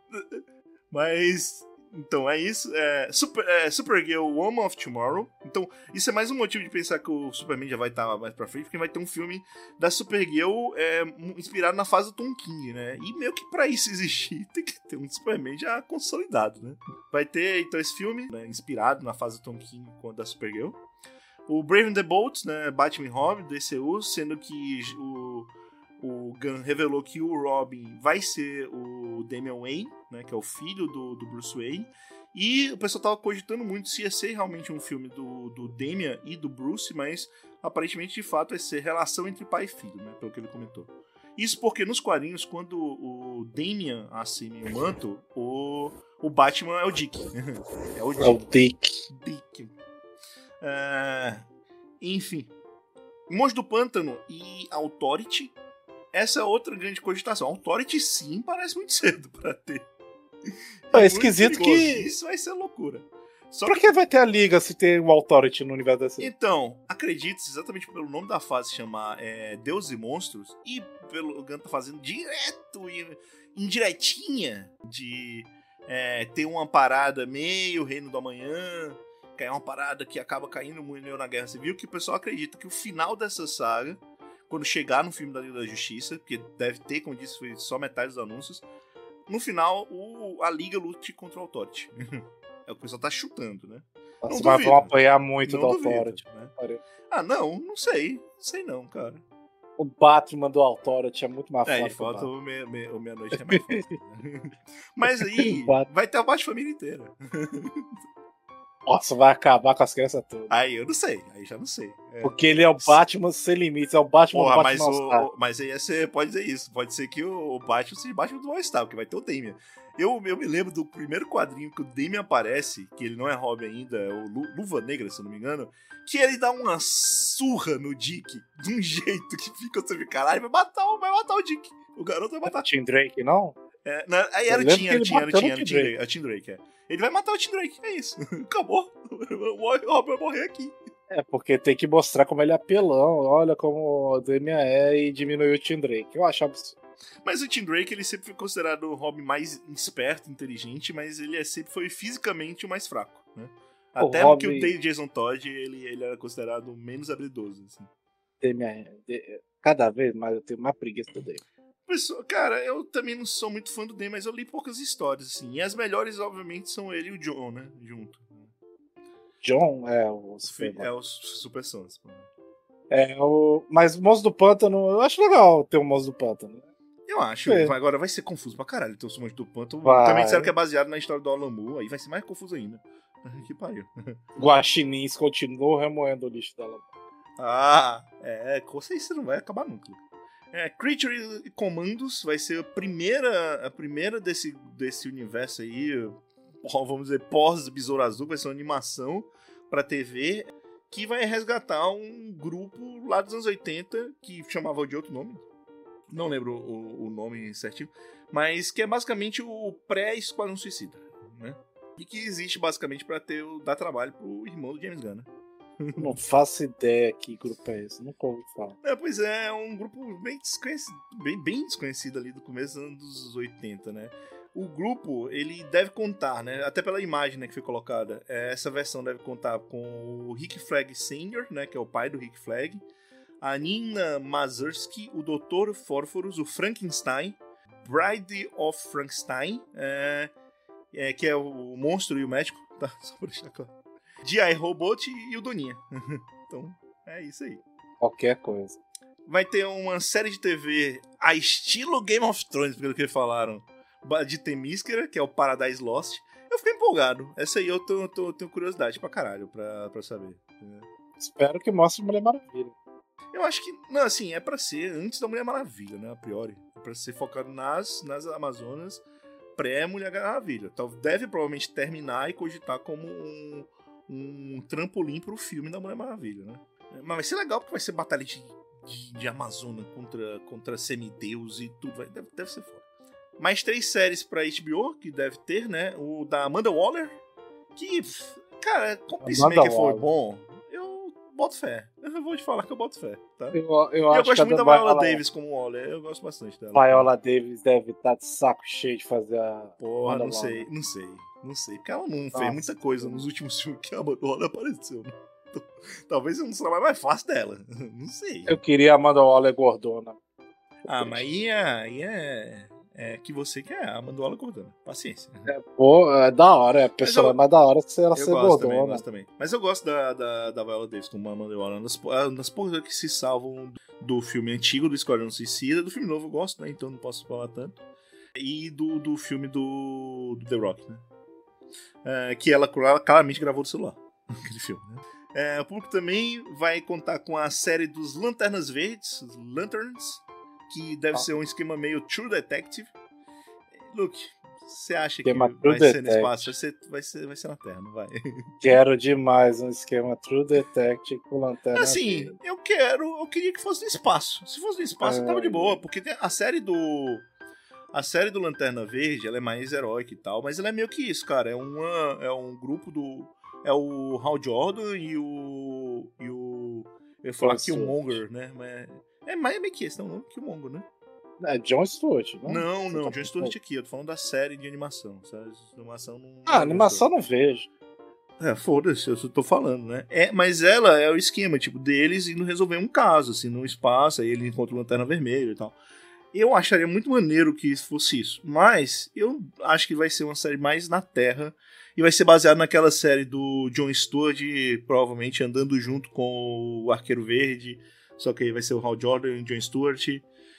Mas. Então é isso. É, Super, é, Supergirl Woman of Tomorrow. Então, isso é mais um motivo de pensar que o Superman já vai estar mais pra frente, porque vai ter um filme da Supergirl é, inspirado na fase do Tom King, né? E meio que pra isso existir, tem que ter um Superman já consolidado, né? Vai ter, então, esse filme, né, inspirado na fase do Tom King com a da Supergirl. O Brave and the Bolt, né? Batman e Robin, do D C U, sendo que o. O Gunn revelou que o Robin vai ser o Damian Wayne, né, que é o filho do, do Bruce Wayne. E o pessoal tava cogitando muito se ia ser realmente um filme do, do Damian e do Bruce, mas aparentemente, de fato, vai ser relação entre pai e filho, né, pelo que ele comentou. Isso porque nos quadrinhos, quando o Damian assume o manto, o, o Batman é o Dick. É o É o Dick. Dick. Dick. É, enfim. Monstro do Pântano e Authority. Essa é outra grande cogitação. Authority, sim, parece muito cedo pra ter. É muito esquisito perigoso. que- Isso vai ser loucura. Só Pra que, que vai ter a liga se tem o Authority no universo desse? então, acredite, exatamente pelo nome da fase chamar é, Deus e Monstros, e pelo Gunn tá fazendo direto e indiretinha de é, ter uma parada meio Reino do Amanhã, que é uma parada que acaba caindo muito na Guerra Civil, que o pessoal acredita que o final dessa saga, quando chegar no filme da Liga da Justiça, porque deve ter, como disse, foi só metade dos anúncios, no final o, a Liga lute contra o Authority. É o que o pessoal tá chutando, né? Nossa, mas vão apanhar muito do Authority, né? Ah, não, não sei. Não sei não, cara. O Batman do Authority é muito mais é, forte. É, falta o meia-noite meia, meia é mais forte. Mas aí, vai ter a Bat-Família inteira. Nossa, vai acabar com as crianças todas. Aí eu não sei, aí já não sei. É. Porque ele é o Batman sem limites, é o Batman Porra, do mas Batman o, o, Mas aí você pode dizer isso, pode ser que o, o Batman seja o Batman do All-Star, porque vai ter o Damian. Eu, eu me lembro do primeiro quadrinho que o Damian aparece, que ele não é Robin ainda, é o Lu, Luva Negra, se eu não me engano, que ele dá uma surra no Dick, de um jeito que fica você, caralho, vai matar, vai matar o Dick. O garoto vai matar. É Tim Drake, não? É, não, aí era o Tim, era o Tim, era o Tim, era o Tim Drake, era o Tim Drake, é. Ele vai matar o Tim Drake, é isso. Acabou. O Robin vai morrer aqui. É, porque tem que mostrar como ele é apelão, olha como o Damian é e diminuiu o Tim Drake. Eu acho absurdo. Mas o Tim Drake, ele sempre foi considerado o Robin mais esperto, inteligente, mas ele é, sempre foi fisicamente o mais fraco, né? O Até Robin... porque o Jason Todd, ele, ele era considerado menos habilidoso, assim. Damian, cada vez mais eu tenho mais preguiça do Damian. Pessoa, cara, eu também não sou muito fã do Damian, mas eu li poucas histórias, assim. E as melhores, obviamente, são ele e o John, né? Junto. John é o Super É os Super Sons. É, o... mas o Monstro do Pântano, eu acho legal ter o Monstro do Pântano. Eu acho. É. Agora vai ser confuso pra caralho ter o Monstro do Pântano. Vai. Também disseram que é baseado na história do Alan Moore, aí vai ser mais confuso ainda. Que pariu. Guaxinins continuou remoendo o lixo dela. Ah, é, com certeza não vai acabar nunca. É, Creature Commandos vai ser a primeira, a primeira desse, desse universo aí, vamos dizer, pós-Besouro Azul, vai ser uma animação pra T V que vai resgatar um grupo lá dos anos oitenta, que chamava de outro nome, não lembro o, o nome certinho, mas que é basicamente o pré-Esquadrão Suicida, né? E que existe basicamente pra ter, dar trabalho pro irmão do James Gunn, né? Não faço ideia que grupo é esse, nunca ouvi falar. É, pois é, é um grupo bem desconhecido, bem, bem desconhecido ali do começo dos anos oitenta, né? O grupo, ele deve contar, né? Até pela imagem, né, que foi colocada, é, essa versão deve contar com o Rick Flag Sênior, né, que é o pai do Rick Flag, a Nina Mazursky, o doutor Fósforos, o Frankenstein, Bride of Frankenstein, é, é, que é o monstro e o médico, tá? Só pra deixar claro. G I Robot e o Doninha. Então, é isso aí. Qualquer coisa. Vai ter uma série de T V a estilo Game of Thrones, pelo que falaram, de Themyscira, que é o Paradise Lost. Eu fiquei empolgado. Essa aí eu tô, tô, tenho curiosidade pra caralho pra, pra saber. Espero que mostre Mulher Maravilha. Eu acho que, não, assim, é pra ser antes da Mulher Maravilha, né, a priori. É pra ser focado nas, nas Amazonas pré-Mulher Maravilha. Então, deve provavelmente terminar e cogitar como um, um trampolim pro filme da Mulher Maravilha, né. Mas vai ser legal porque vai ser batalha de, de, de Amazônia contra, contra semideus e tudo. Vai, deve, deve ser foda. Mais três séries pra H B O, que deve ter, né? O da Amanda Waller, que, cara, como Peacemaker foi bom, eu boto fé. Eu vou te falar que eu boto fé, tá? Eu, eu, eu acho gosto que muito da Viola Davis como Waller, eu gosto bastante dela. Viola Davis deve estar de saco cheio de fazer a... Porra, Amanda não Waller. sei, não sei, não sei. Porque ela não Nossa. fez muita coisa nos últimos filmes que a Amanda Waller apareceu, né? Então, talvez um dos trabalhos mais fácil dela, não sei. Eu queria a Amanda Waller gordona. Ah, mas aí é... Aí é... É que você quer a Amanda Waller gordona. Paciência. É, pô, é da hora, é a pessoa eu- mais da hora que ela Eu ser gosto também, eu gordona. gosto também. Mas eu gosto da, da, da Viola Davis como Amanda Waller. Uma das, uma das poucas que se salvam do filme antigo do Esquadrão Suicida. Do filme novo eu gosto, né? Então não posso falar tanto. E do, do filme do, do The Rock, né? É, que ela, ela claramente gravou do celular. Aquele filme, né? É, o público também vai contar com a série dos Lanternas Verdes, os Lanterns, que deve Ah. ser um esquema meio True Detective. Luke, você acha Esquema que True vai ser no Detective. espaço? Vai ser, vai, ser, vai ser na Terra, não vai? Quero demais um esquema True Detective com lanterna. Assim, verde. eu quero, eu queria que fosse no espaço. Se fosse no espaço, eu tava de É. boa, porque tem a série do a série do Lanterna Verde, ela é mais heróica e tal, mas ela é meio que isso, cara, é uma é um grupo do é o Hal Jordan e o e o eu ia falar John Killmonger, né? Mas é mais meio que esse, não, não Killmonger, né? É John Stewart, não? Não, Você não, tá John Stewart aqui, eu tô falando da série de animação, sabe? Animação não. Ah, animação não vejo. É, foda-se, eu só tô falando, né? É, mas ela é o esquema, tipo, deles indo resolver um caso, assim, no espaço, aí ele encontra o Lanterna Vermelha e tal. Eu acharia muito maneiro que fosse isso, mas eu acho que vai ser uma série mais na Terra e vai ser baseado naquela série do Jon Stewart, provavelmente andando junto com o Arqueiro Verde, só que aí vai ser o Hal Jordan e o Jon Stewart.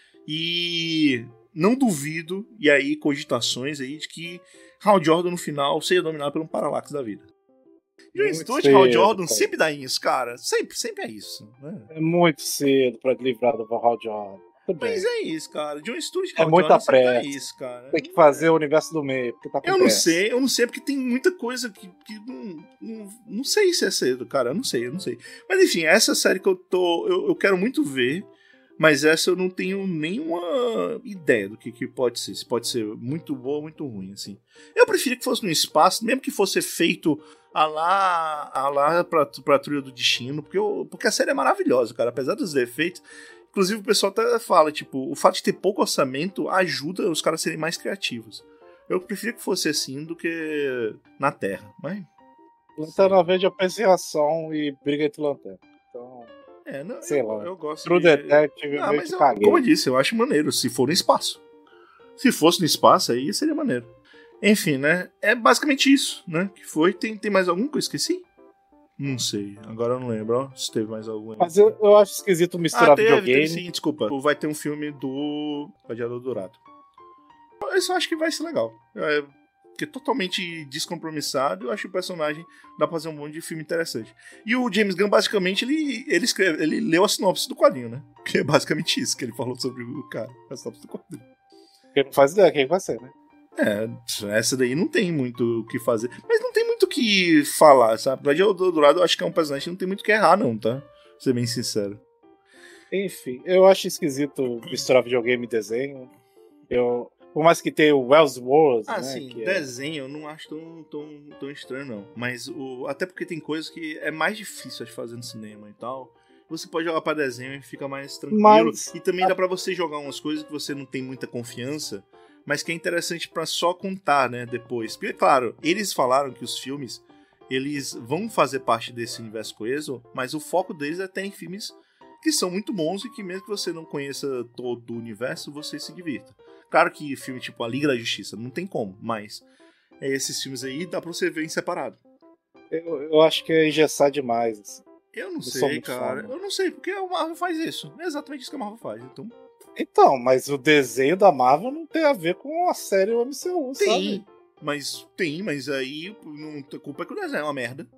E não duvido, e aí cogitações aí, de que Hal Jordan no final seja dominado pelo Parallax da vida. Jon Stewart e Hal Jordan cara. sempre dá isso, cara. Sempre, sempre é isso. Né? É muito cedo pra livrar do Hal Jordan. Tudo Mas bem. é isso, cara. Jon Stewart e É Hal muita Jordan sempre dá pressa. isso, cara. Tem que fazer o universo do meio, porque tá com Eu não pressa. sei, eu não sei, porque tem muita coisa que, que não, não, não sei se é cedo, cara. Eu não sei, eu não sei. Mas enfim, essa série que eu tô. Eu, eu quero muito ver, mas essa eu não tenho nenhuma ideia do que, que pode ser. Se pode ser muito boa ou muito ruim, assim. Eu preferia que fosse no espaço, mesmo que fosse feito a lá, a lá pra, pra Trilha do Destino, porque, eu, porque a série é maravilhosa, cara. Apesar dos defeitos. Inclusive o pessoal até fala, tipo, o fato de ter pouco orçamento ajuda os caras a serem mais criativos. Eu preferia que fosse assim do que na Terra, mas... Lanterna Verde eu penso em ação e briga entre lanternas. Então, É, não, sei eu, lá. eu gosto True de... Detective, Ah, meio mas que eu, caguei. como eu disse, eu acho maneiro, se for no espaço. Se fosse no espaço, aí seria maneiro. Enfim, né, é basicamente isso, né, que foi. Tem, tem mais algum que eu esqueci? Não sei, agora eu não lembro, ó, se teve mais algum. Mas eu, eu acho esquisito misturar Ah, teve, videogame. teve sim, desculpa. Vai ter um filme do Gladiador Dourado. Isso eu acho que vai ser legal. É, porque é totalmente descompromissado, eu acho que o personagem dá pra fazer um monte de filme interessante. E o James Gunn, basicamente, ele, ele, escreve, ele leu a sinopse do quadrinho, né? Que é basicamente isso que ele falou sobre o cara, a sinopse do quadrinho. Porque não faz ideia quem vai ser, né? É, essa daí não tem muito o que fazer. Mas não tem muito o que falar, sabe? Gladiador Dourado eu acho que é um personagem que não tem muito o que errar, não, tá? Pra ser bem sincero. Enfim, eu acho esquisito misturar videogame e desenho. Eu, por mais que tenha o Wells World, Ah, né? sim, que é- desenho eu não acho tão, tão, tão estranho, não. Mas o, até porque tem coisas que é mais difícil de fazer no cinema e tal. Você pode jogar pra desenho e fica mais tranquilo. Mas- E também dá pra você jogar umas coisas que você não tem muita confiança, mas que é interessante pra só contar, né, depois. Porque, claro, eles falaram que os filmes, eles vão fazer parte desse universo coeso, mas o foco deles é ter em filmes que são muito bons e que mesmo que você não conheça todo o universo, você se divirta. Claro que filme tipo A Liga da Justiça não tem como, mas é, esses filmes aí dá pra você ver em separado. Eu, eu acho que é engessar demais. Assim. Eu não sou sei, muito cara. fã, né? Eu não sei, porque o Marvel faz isso. É exatamente isso que a Marvel faz. Então, Então, mas o desenho da Marvel não tem a ver com a série M C U, tem. sabe? Mas tem, mas aí não, a culpa é que o desenho é uma merda.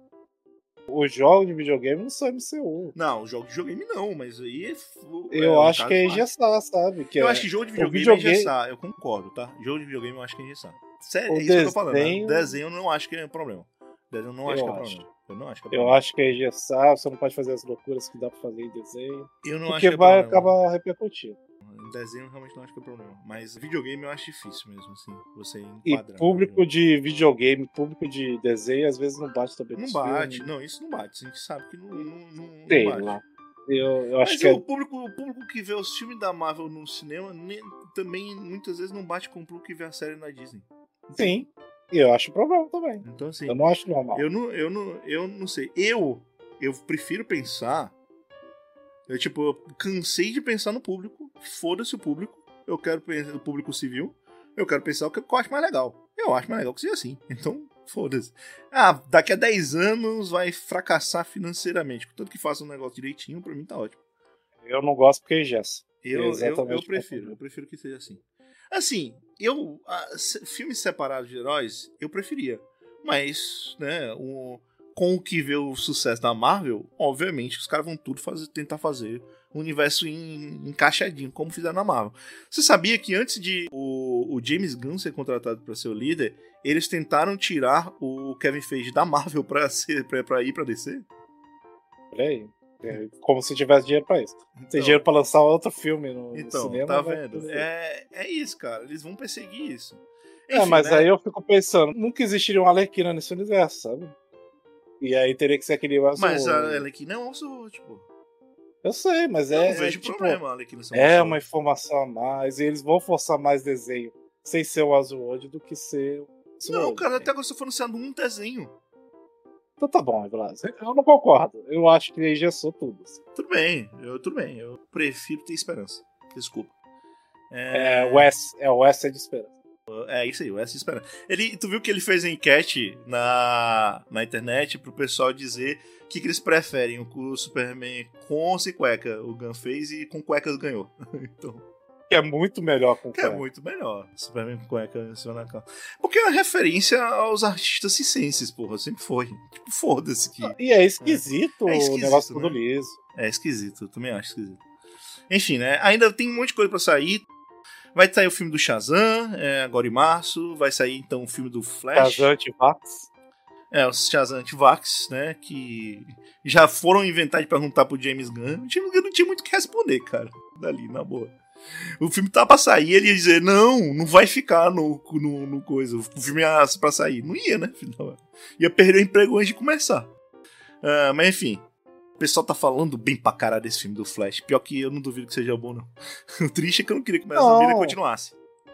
Os jogos de videogame não são M C U. Não, jogo de videogame não, mas aí. é, Eu no acho caso, que é faz. engessar, sabe? Que Eu é- acho que jogo de o videogame, videogame- é engessar, eu concordo, tá? Jogo de videogame eu acho que é engessar. Sério, O é isso que eu tô falando. Né? desenho- Desenho eu não acho que é problema. Desenho eu não acho Eu que é acho. problema. Eu não acho que é Eu problema. acho que é engessar, você não pode fazer as loucuras que dá pra fazer em desenho. Eu não acho Porque que é vai problema. acabar repercutindo. Em desenho eu realmente não acho que é problema. Mas videogame eu acho difícil mesmo, assim. Você E enquadrar. público de videogame, público de desenho, às vezes não bate também. Não nos bate, filmes. não, isso não bate. A gente sabe que não, não, não, não Sei bate. lá. Eu, eu acho Mas que é o, público, o público que vê os filmes da Marvel no cinema nem- também muitas vezes não bate com o público que vê a série na Disney. sim. E eu acho problema também. Então, assim, Eu não acho normal. eu não, eu não, eu não sei. Eu, eu prefiro pensar. Eu, tipo, eu cansei de pensar no público. Foda-se o público. Eu quero pensar no público civil. Eu quero pensar o que eu acho mais legal. Eu acho mais legal que seja assim. Então, foda-se. Ah, daqui a dez anos vai fracassar financeiramente. Contanto que faça um negócio direitinho, pra mim tá ótimo. Eu não gosto porque engessa. Eu, eu, Exatamente eu o que eu prefiro, falei. eu prefiro que seja assim. Assim, eu. ah, se- filmes separados de heróis, eu preferia. Mas, né, o, com o que vê o sucesso da Marvel, obviamente os caras vão tudo fazer, tentar fazer o universo em- encaixadinho, como fizeram na Marvel. Você sabia que antes de o, o James Gunn ser contratado para ser o líder, eles tentaram tirar o Kevin Feige da Marvel pra, ser, pra, pra ir pra D C? Olha aí. É como se tivesse dinheiro pra isso. Tem Então- dinheiro pra lançar outro filme no, no Então, cinema. tá vai vendo? fazer. É, é isso, cara. Eles vão perseguir isso. É, Enfim, mas né? aí eu fico pensando, nunca existiria uma Arlequina nesse universo, sabe? E aí teria que ser aquele Wells Mas a World. Arlequina é um osso, tipo. Eu sei, mas Eu é. não vejo é, tipo, problema a Arlequina ser um É Elseworld. uma informação a mais, e eles vão forçar mais desenho sem ser o Oswald do que ser o Não, Elseworld. cara, até agora você foi anunciando um desenho. Então tá bom, Blas. Eu não concordo. Eu acho que engessou tudo. Assim. Tudo bem, eu, tudo bem. Eu prefiro ter esperança. Desculpa. É, é o S, é o S é de esperança. É isso aí, o S de esperança. Ele, tu viu que ele fez a enquete na, na internet pro pessoal dizer o que, que eles preferem, o Superman com ou sem cueca. O Gunn fez e com cuecas ganhou. Então... Que é muito melhor com que cueca. é muito melhor. Superman com cueca em cima da cama. Porque é uma referência aos artistas circenses, porra. Sempre foi. Tipo, foda-se que... E é esquisito, é. É o esquisito, negócio tudo né? liso. É esquisito, eu também acho esquisito. Enfim, né? Ainda tem um monte de coisa pra sair. Vai sair o filme do Shazam, é, agora em março. Vai sair, então, o filme do Flash. Shazam anti-vax. É, os Shazam anti-vax, né? Que já foram inventar de perguntar pro James Gunn. O James Gunn não tinha muito o que responder, cara. Dali, na boa. O filme tá pra sair, ele ia dizer, não, não vai ficar no, no, no coisa. O filme ia pra sair. Não ia, né? Ia perder o emprego antes de começar. Uh, mas enfim. O pessoal tá falando bem pra caralho desse filme do Flash. Pior que eu não duvido que seja bom, não. O triste é que eu não queria que o Ezra Miller continuasse.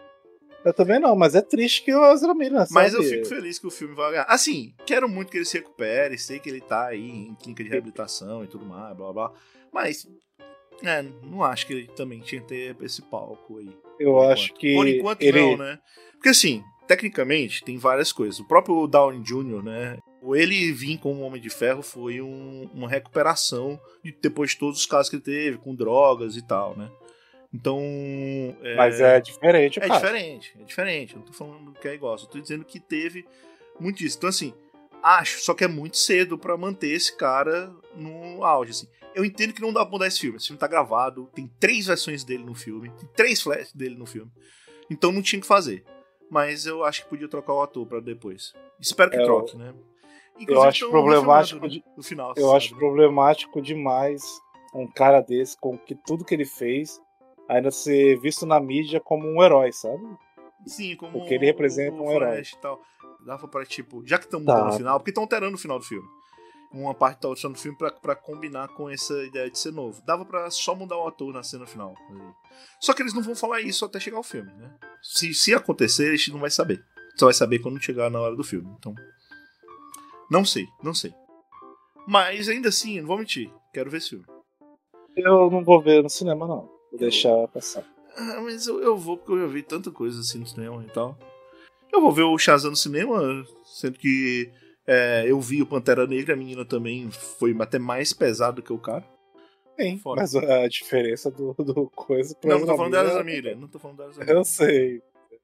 Eu também não, mas é triste que o Ezra Miller, sabe? Mas eu fico feliz que o filme vai ganhar. Assim, quero muito que ele se recupere. Sei que ele tá aí em clínica de reabilitação e tudo mais, blá blá. Mas... é, não acho que ele também tinha que ter esse palco aí. Eu acho que... Por enquanto ele... não, né? Porque assim, tecnicamente, tem várias coisas. O próprio Downey júnior, né? Ele vir como Homem de Ferro foi um, uma recuperação de, depois de todos os casos que ele teve, com drogas e tal, né? Então... É... Mas é diferente, É cara. diferente, é diferente. Eu não tô falando que é igual, só tô dizendo que teve muito disso. Então assim, acho, só que é muito cedo pra manter esse cara no auge, assim. Eu entendo que não dá pra mudar esse filme. Esse filme tá gravado, tem três versões dele no filme, tem três flashes dele no filme. Então não tinha que fazer. Mas eu acho que podia trocar o ator pra depois. Espero que é, troque, eu... né? Inclusive, eu acho problemático no, de... no final. Eu sabe? acho problemático demais um cara desse, com que tudo que ele fez, ainda ser visto na mídia como um herói, sabe? Sim, como porque ele representa o, o um herói. E tal. Dava pra, tipo, já que estão mudando tá. o final, porque estão alterando o final do filme. Uma parte tá alterando o filme pra, pra combinar com essa ideia de ser novo. Dava pra só mudar o ator na cena final. Só que eles não vão falar isso até chegar ao filme, né? Se, se acontecer, a gente não vai saber. Só vai saber quando chegar na hora do filme. Então, não sei, não sei. Mas ainda assim, não vou mentir, quero ver esse filme. Eu não vou ver no cinema, não. Vou deixar passar. Ah, mas eu, eu vou, porque eu já vi tanta coisa assim no cinema e tal. Eu vou ver o Shazam no cinema, sendo que é, eu vi o Pantera Negra, a menina também foi até mais pesado que o cara. Sim, Fora. mas a diferença do, do coisa... pro Não, não tô Ezra falando da Ezra Miller, Miller, não tô falando da Ezra Miller. Eu sei.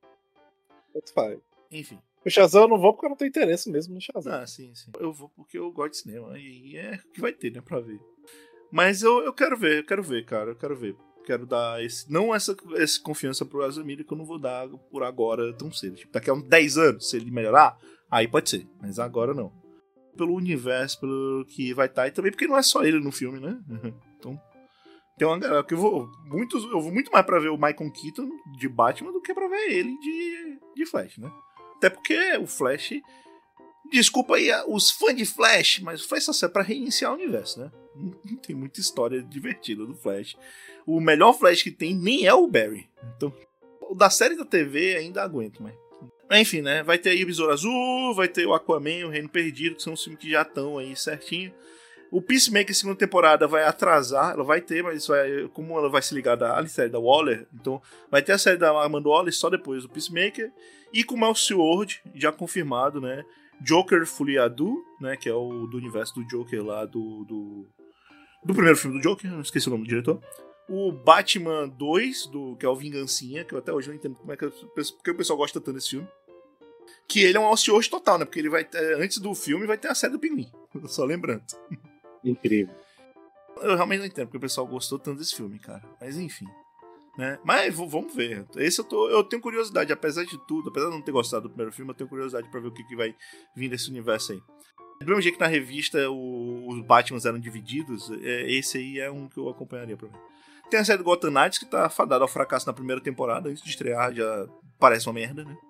Tanto faz. Enfim. O Shazam eu não vou porque eu não tenho interesse mesmo no Shazam. Ah, sim, sim. Eu vou porque eu gosto de cinema. E é o que vai ter, né, pra ver. Mas eu, eu quero ver, eu quero ver, cara. Eu quero ver. Quero dar esse. Não essa, essa confiança pro Ezra Miller que eu não vou dar por agora tão cedo. Tipo, daqui a uns dez anos, se ele melhorar, aí pode ser. Mas agora não. Pelo universo, pelo que vai estar. E também porque não é só ele no filme, né? Então. Tem uma galera que eu vou. Muitos, eu vou muito mais pra ver o Michael Keaton de Batman do que pra ver ele de, de Flash, né? Até porque o Flash. Desculpa aí os fãs de Flash, mas o Flash só serve pra reiniciar o universo, né? Não tem muita história divertida do Flash. O melhor Flash que tem nem é o Barry. Então, o da série da T V ainda aguento, mas... Enfim, né? Vai ter aí o Besouro Azul, vai ter o Aquaman, o Reino Perdido, que são os filmes que já estão aí certinho. O Peacemaker, segunda temporada, vai atrasar. Ela vai ter, mas vai, como ela vai se ligar à série da Waller, então vai ter a série da Amanda Waller só depois do Peacemaker. E com o Elseworld, já confirmado, né? Joker Folie à Deux, né? Que é o do universo do Joker lá, do, do, do primeiro filme do Joker, não esqueci o nome do diretor. O Batman dois, do, que é o Vingancinha, que eu até hoje não entendo como é que, porque o pessoal gosta tanto desse filme. Que ele é um Elseworld total, né? Porque ele vai ter, antes do filme vai ter a série do Pinguim. Só lembrando. Incrível. Eu realmente não entendo porque o pessoal gostou tanto desse filme, cara. Mas enfim. Né? Mas v- vamos ver. Esse eu, tô, eu tenho curiosidade, apesar de tudo, apesar de não ter gostado do primeiro filme, eu tenho curiosidade pra ver o que, que vai vir desse universo aí. Do mesmo jeito que na revista o, os Batmans eram divididos, é, esse aí é um que eu acompanharia pra ver. Tem a série do Gotham Knights, que tá fadada ao fracasso na primeira temporada, antes de estrear já parece uma merda, né?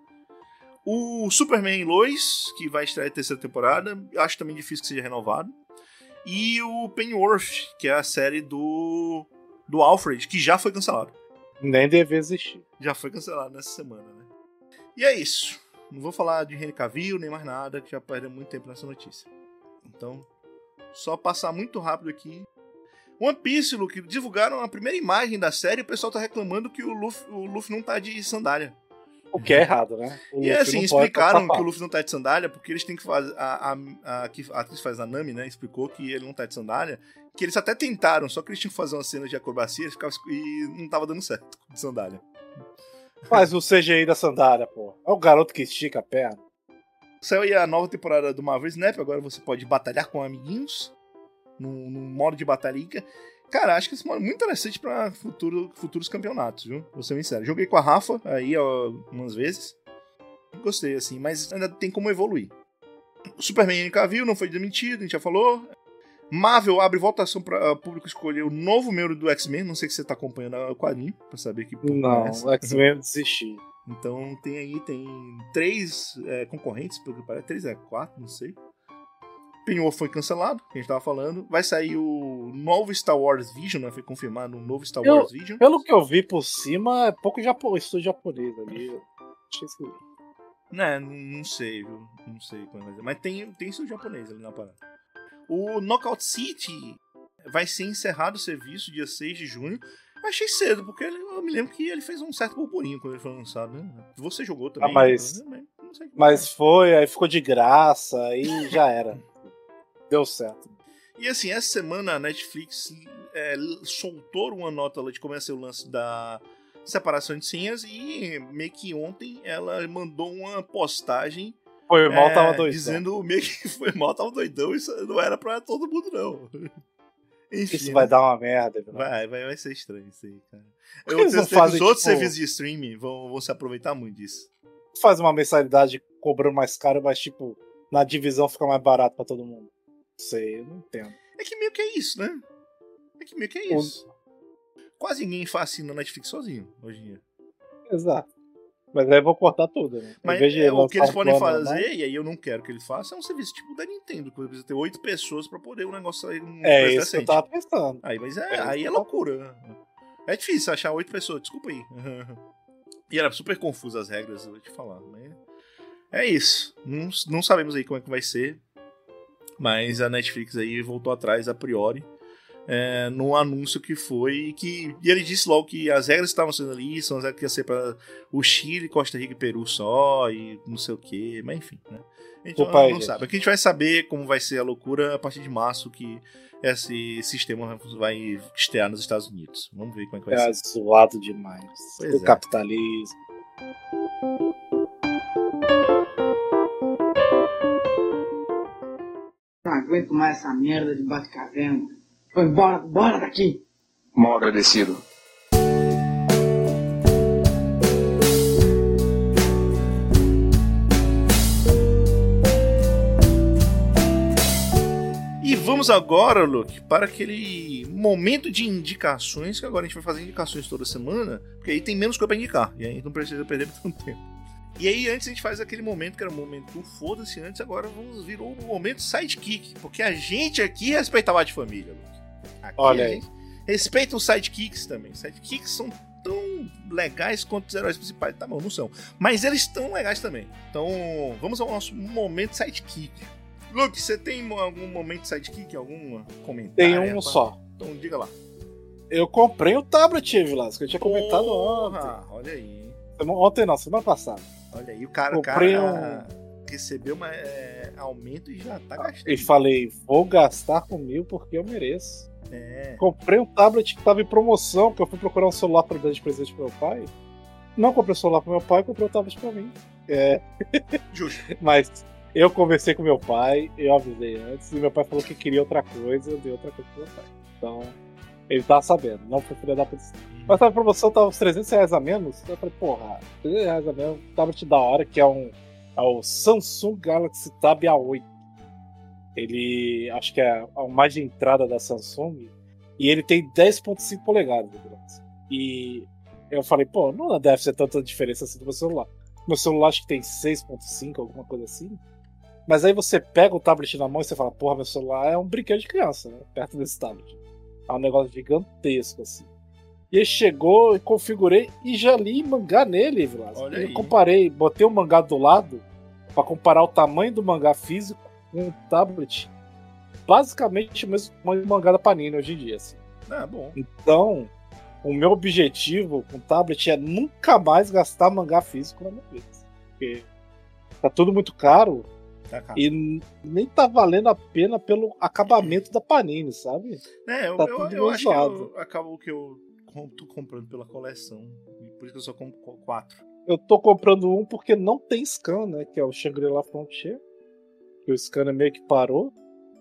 O Superman Lois, que vai estrear a terceira temporada, acho também difícil que seja renovado. E o Pennyworth, que é a série do, do Alfred, que já foi cancelado. Nem deve existir. Já foi cancelado nessa semana, né? E é isso. Não vou falar de Henry Cavill, nem mais nada, que já perdeu muito tempo nessa notícia. Então, só passar muito rápido aqui. One Piece, Luke, divulgaram a primeira imagem da série e o pessoal tá reclamando que o Luffy, o Luffy não tá de sandália. O que é errado, né? O e Luffy assim, não explicaram pode que o Luffy não tá de sandália porque eles têm que fazer. A, a, a, a atriz que faz a Nami, né? Explicou que ele não tá de sandália. Que eles até tentaram, só que eles tinham que fazer uma cena de acrobacia eles ficavam, e não tava dando certo de sandália. Faz o C G I da sandália, pô. É o garoto que estica a perna. Saiu aí a nova temporada do Marvel Snap. Agora você pode batalhar com amiguinhos. Num, num modo de batalha. Cara, acho que esse modo é muito interessante pra futuro, futuros campeonatos, viu? Vou ser sincero. Joguei com a Rafa aí ó, umas vezes. Gostei, assim, mas ainda tem como evoluir. O Superman Henry Cavill não foi demitido, a gente já falou. Marvel abre votação para o público escolher o novo membro do X-Men. Não sei se você tá acompanhando o quadrinho, pra saber que... Não, o X-Men eu desisti. Então tem aí, tem três é, concorrentes, pelo que parece, três é quatro, não sei. Pennyworth foi cancelado, que a gente tava falando. Vai sair o novo Star Wars Vision, né? Foi confirmado um novo Star eu, Wars Vision. Pelo que eu vi por cima, é pouco japo, estúdio japonês ali. Achei isso. Né, não, não sei, viu? Não sei como vai ser. Mas tem, tem estúdio japonês ali na parada. O Knockout City vai ser encerrado o serviço dia seis de junho. Eu achei cedo, porque ele, eu me lembro que ele fez um certo burburinho quando ele foi lançado, né? Você jogou também. Ah, mas, né? Não sei mas foi, aí ficou de graça, aí já era. Deu certo. E assim, essa semana a Netflix é, soltou uma nota lá de como ia ser o lance da separação de senhas e meio que ontem ela mandou uma postagem foi mal, é, tava doidão. Dizendo meio que foi mal, tava doidão, isso não era pra todo mundo não. Enfim, isso vai né? dar uma merda. Viu? Vai, vai, vai ser estranho isso aí, cara. Eu Eu, os fazem, outros tipo, serviços de streaming vão, vão se aproveitar muito disso. Faz uma mensalidade cobrando mais caro, mas tipo, na divisão fica mais barato pra todo mundo. Não sei, eu não entendo. É que meio que é isso, né? É que meio que é isso. O... Quase ninguém faz assim na Netflix sozinho, hoje em dia. Exato. Mas aí eu vou cortar tudo, né? Mas é, o que eles um podem fazer, né? E aí eu não quero que ele faça, é um serviço tipo da Nintendo, que precisa ter oito pessoas pra poder o negócio sair um É preço isso decente. que eu tava pensando. Aí, mas é, é aí é loucura. É difícil achar oito pessoas, desculpa aí. E era super confuso as regras, eu vou te falar. Mas é isso. Não, não sabemos aí como é que vai ser. Mas a Netflix aí voltou atrás a priori. É, no anúncio que foi que, e ele disse logo que as regras que estavam sendo ali são as regras que ia ser para o Chile, Costa Rica e Peru só e não sei o que, mas enfim, né? A gente Opa, não, não gente. sabe. Aqui a gente vai saber como vai ser a loucura a partir de março que esse sistema vai estrear nos Estados Unidos. Vamos ver como é que vai É ser. zoado demais. Pois o é. capitalismo. Não aguento mais essa merda de bate-caverna. Foi embora, bora daqui! Mal agradecido. E vamos agora, Luke, para aquele momento de indicações, que agora a gente vai fazer indicações toda semana, porque aí tem menos coisa pra indicar, e aí não precisa perder tanto tempo. E aí antes a gente faz aquele momento que era o momento do foda-se antes, agora vamos vir o momento sidekick, porque a gente aqui respeita a de família, Luke. Aqui Olha a aí. gente respeita os sidekicks também. Sidekicks são tão legais quanto os heróis principais. Tá bom, não são. Mas eles estão legais também. Então, vamos ao nosso momento sidekick. Luke, você tem algum momento sidekick? Algum comentário? Tem um rapaz? só. Então, diga lá. Eu comprei o tablet, Vilas, que eu tinha comentado ontem. Porra, olha aí. Ontem não, semana passada. Olha aí, o cara, o Comprei cara recebeu um é, aumento e já tá gastando. E falei, vou gastar com mil porque eu mereço. É. Comprei um tablet que tava em promoção, que eu fui procurar um celular para dar de presente pro meu pai. Não comprei o celular pro meu pai, comprei o tablet pra mim. É. Justo. Mas eu conversei com meu pai, eu avisei antes, e meu pai falou que queria outra coisa, eu dei outra coisa pro meu pai. Então, ele tava sabendo, não foi filha da posição. Mas tava em promoção, tava uns trezentos reais a menos. Eu falei, porra, trezentos reais a menos, tablet da hora, que é um é o Samsung Galaxy Tab A oito. Ele, acho que é o mais de entrada da Samsung, e ele tem dez vírgula cinco polegadas. E eu falei, pô, não deve ser tanta diferença assim do meu celular. Meu celular acho que tem seis vírgula cinco, alguma coisa assim. Mas aí você pega o tablet na mão e você fala, porra, meu celular é um brinquedo de criança, né? Perto desse tablet. É um negócio gigantesco, assim. E ele chegou, configurei e já li mangá nele, Vilas. Olha Eu aí. comparei, botei o mangá do lado pra comparar o tamanho do mangá físico com o tablet. basicamente o mesmo mangá da Panini hoje em dia, assim. Ah, bom. Então, o meu objetivo com o tablet é nunca mais gastar mangá físico na minha vida. Porque tá tudo muito caro Tá, cara. e nem tá valendo a pena pelo acabamento da Panini, sabe? É, eu, tá eu, tudo eu acho que zoado. eu, acabou que eu com- tô comprando pela coleção. E por isso que eu só compro co- quatro. Eu tô comprando um porque não tem scan, né? Que é o Shangri-La Frontier. Que o scanner meio que parou.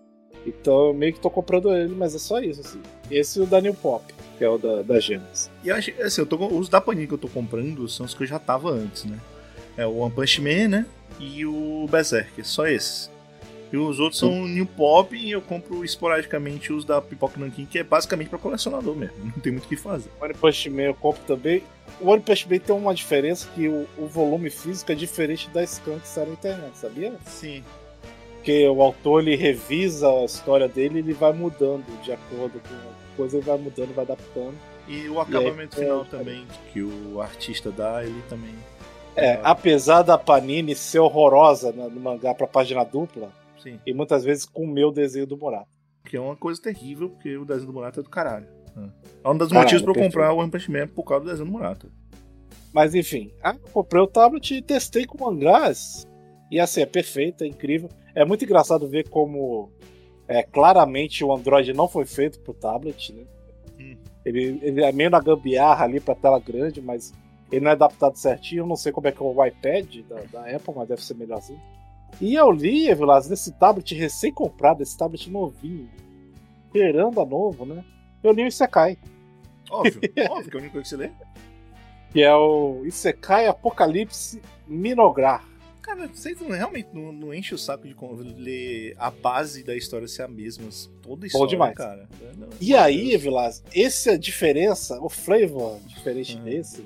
Então eu meio que tô comprando ele, mas é só isso, assim. Esse e o da New Pop, que é o da, da Genesis. E eu acho, assim, eu tô, com- os da Panini que eu tô comprando são os que eu já tava antes, né? É o One Punch Man, né? E o Berserk, só esses. E os outros são New Pop e eu compro esporadicamente os da Pipoca Nankin, que é basicamente pra colecionador mesmo. Não tem muito o que fazer. O One Punch Man eu compro também. O One Punch Man tem uma diferença que o, o volume físico é diferente da scan que sai na internet, sabia? Sim. Porque o autor ele revisa a história dele e ele vai mudando de acordo com a coisa, ele vai mudando, vai adaptando. E o acabamento E aí, final é, também, que o artista dá, ele também. É, apesar da Panini ser horrorosa no, no mangá pra página dupla, Sim. e muitas vezes com o meu desenho do Murata. Que é uma coisa terrível, porque o desenho do Murata é do caralho. É um dos Caralho, motivos pra eu perfeito. comprar o One Punch Man por causa do desenho do Murata. Mas enfim, ah, eu comprei o tablet e testei com mangás. E assim, é perfeito, é incrível. É muito engraçado ver como é, claramente o Android não foi feito pro tablet, né? Hum. Ele, ele é meio na gambiarra ali pra tela grande, mas ele não é adaptado certinho. Eu não sei como é que é o iPad da, da Apple, mas deve ser melhorzinho. E eu li, Evilas, nesse tablet recém-comprado, esse tablet novinho, cheirando a novo, né? Eu li o Isekai, Óbvio, óbvio que é a única coisa que você lê. que é o Isekai Apocalipse Minograr. Cara, vocês não, realmente não, não enche o saco de ler a base da história ser a mesma. Toda a história, demais. cara. Não, E meu aí, Deus. Vilas, essa diferença, o flavor diferente Uhum. desse,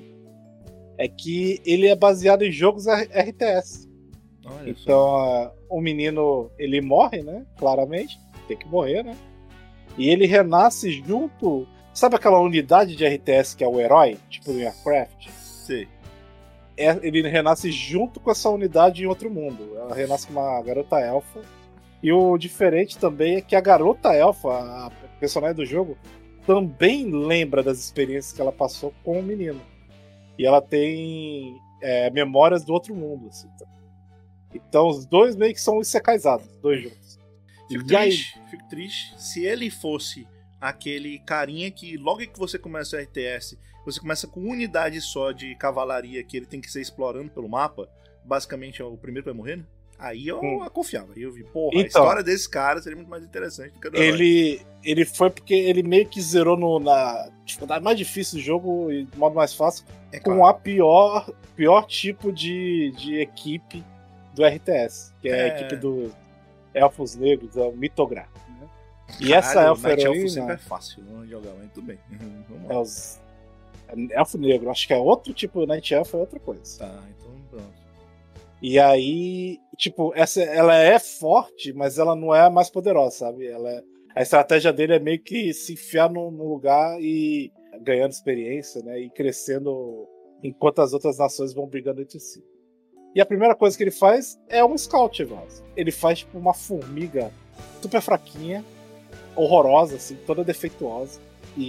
é que ele é baseado em jogos R- R T S. Olha só. Então, ah, o menino, ele morre, né? Claramente, tem que morrer, né? E ele renasce junto... Sabe aquela unidade de R T S que é o herói? Tipo no Warcraft? Sei. É, ele renasce junto com essa unidade em outro mundo. Ela renasce com uma garota elfa. E o diferente também é que a garota elfa, a personagem do jogo, também lembra das experiências que ela passou com o menino. E ela tem é, memórias do outro mundo. Assim, tá? Então os dois meio que são isekaizados, os dois juntos. Fico E aí- triste, fico triste. Se ele fosse aquele carinha que logo que você começa o R T S, você começa com unidade só de cavalaria que ele tem que ser explorando pelo mapa, basicamente é o primeiro que vai morrer, né? Aí eu Hum. confiava. Aí eu vi, porra, Então. a história desse cara seria muito mais interessante do que a do herói. Ele, ele foi porque ele meio que zerou no, na dificuldade mais difícil do jogo e de modo mais fácil, É com claro. a pior, pior tipo de, de equipe do R T S, que é, É. a equipe dos Elfos Negros, é o Mitograph. Né? E Caralho, essa elfa Night Elf heroína sempre é fácil não jogar, mas tudo bem. Uhum, vamos lá. é os é Elfo Negro, acho que é outro tipo, Night Elf é outra coisa. Tá, então pronto. E aí, tipo, essa, ela é forte, mas ela não é a mais poderosa, sabe? Ela é- a estratégia dele é meio que se enfiar num, num lugar e ganhando experiência, né? E crescendo enquanto as outras nações vão brigando entre si. E a primeira coisa que ele faz é um scout, Evans. Ele faz tipo uma formiga super fraquinha, horrorosa, assim, toda defeituosa.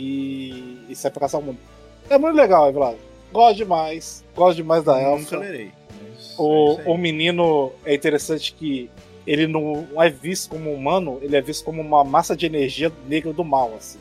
E, e sai pra caçar o mundo. É muito legal, Evans. Gosto demais. Gosto demais da elfa. Nunca lerei. mas é O, isso aí. o menino é interessante que ele não é visto como humano, ele é visto como uma massa de energia negra do mal, assim.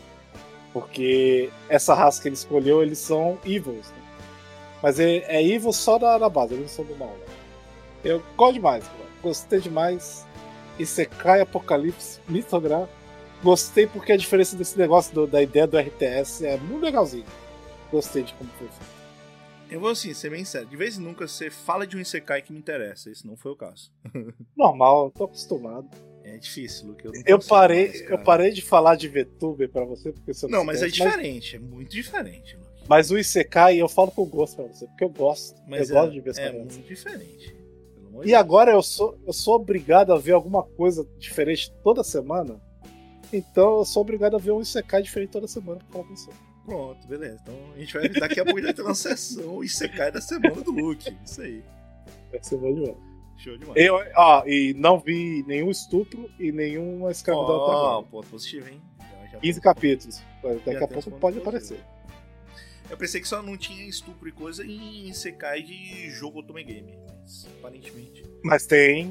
Porque essa raça que ele escolheu, eles são evils. Né? Mas é, é evil só da, da base, eles não são do mal. Né? Eu gosto demais, cara. Gostei demais. Isekai Apocalipse Mitograph. Gostei porque a diferença desse negócio do- da ideia do R T S é muito legalzinho. Gostei de como foi feito. Eu vou assim, ser bem sério. De vez em nunca você fala de um Isekai que me interessa. Esse não foi o caso. Normal, tô acostumado. É difícil, Luke. Eu, não Eu consigo parei, mais, eu cara. parei de falar de VTuber pra você, porque você Não, mas é esquece, diferente. É muito diferente, Luke. Mas o Isekai eu falo com gosto pra você, porque eu gosto. Mas eu é, gosto de ver essa é parada. muito diferente. Pelo amor de E Deus. agora eu sou, eu sou obrigado a ver alguma coisa diferente toda semana. Então eu sou obrigado a ver um Isekai diferente toda semana pra falar com você. Pronto, beleza. Então a gente vai. Daqui a pouco a gente vai ter uma sessão Isekai da semana do Luke. Isso aí. Vai ser bom demais. Show demais. Eu, ó, e não vi nenhum estupro e nenhuma escravidão até Ó, agora. ponto positivo, hein? Já- já- quinze capítulos. Daqui Já a tem pouco uns pode pontos aparecer. Eu pensei que só não tinha estupro e coisa em Isekai de jogo Otome Game. Mas aparentemente. Mas tem.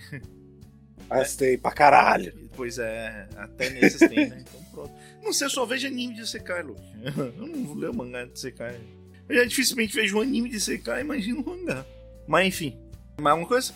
Mas tem pra caralho. Pois é, até nesses tem, né? Então pronto. Não sei, eu só vejo anime de Isekai, Luke. Eu não vou ler o mangá de Isekai. Eu já dificilmente vejo um anime de Isekai, imagina um mangá. Mas enfim. Mais alguma coisa?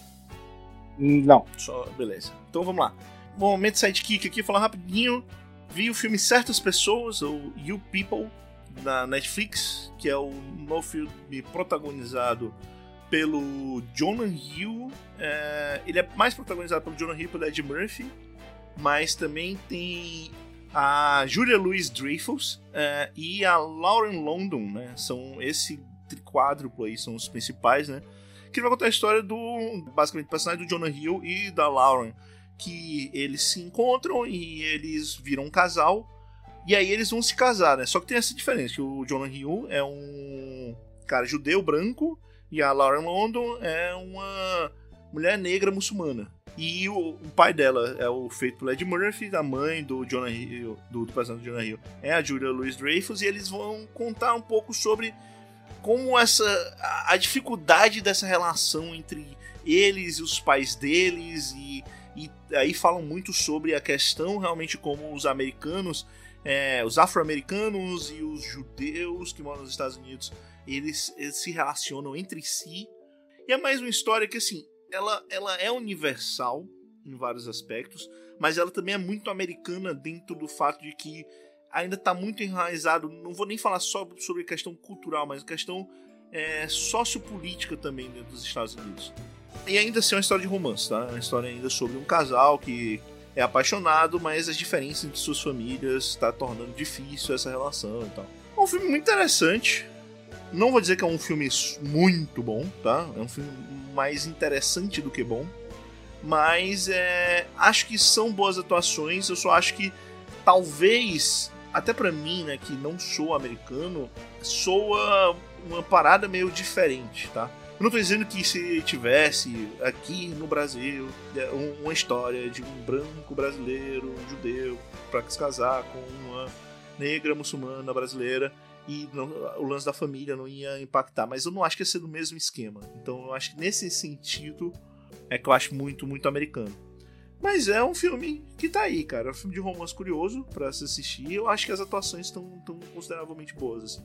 Não. Só, beleza. Então vamos lá. Momento sidekick aqui, falar rapidinho. Vi o filme Certas Pessoas, ou You People, na Netflix, que é o novo filme protagonizado pelo Jonah Hill. É, ele é mais protagonizado pelo Jonah Hill e pelo Ed Murphy, mas também tem a Julia Louis-Dreyfus é, e a Lauren London, né? São esse quádruplo aí, são os principais, né? Que vai contar a história do, basicamente, do personagem do Jonah Hill e da Lauren, que eles se encontram e eles viram um casal, e aí eles vão se casar, né? Só que tem essa diferença, que o Jonah Hill é um cara judeu branco e a Lauren London é uma mulher negra muçulmana. E o, o pai dela é o feito pelo Ed Murphy, a mãe do Jonah Hill, do, do personagem do Jonah Hill, é a Julia Louis-Dreyfus, e eles vão contar um pouco sobre como essa a, a dificuldade dessa relação entre eles e os pais deles, e, e aí falam muito sobre a questão realmente como os americanos, é, os afro-americanos e os judeus que moram nos Estados Unidos, eles, eles se relacionam entre si. E é mais uma história que, assim, ela, ela é universal em vários aspectos, mas ela também é muito americana dentro do fato de que ainda está muito enraizado, não vou nem falar só sobre questão cultural, mas questão é, sociopolítica também dentro dos Estados Unidos. E ainda assim é uma história de romance, tá? É uma história ainda sobre um casal que é apaixonado, mas as diferenças entre suas famílias está tornando difícil essa relação e tal. É um filme muito interessante. Não vou dizer que é um filme muito bom, tá? É um filme mais interessante do que bom. Mas é, acho que são boas atuações. Eu só acho que talvez, até pra mim, né, que não sou americano, soa uma parada meio diferente, tá? Eu não tô dizendo que se tivesse aqui no Brasil uma história de um branco brasileiro, um judeu, pra se casar com uma negra muçulmana brasileira, e não, o lance da família não ia impactar, mas eu não acho que ia ser do mesmo esquema. Então eu acho que nesse sentido é que eu acho muito, muito americano. Mas é um filme que tá aí, cara. É um filme de romance curioso pra se assistir. Eu acho que as atuações estão consideravelmente boas, assim.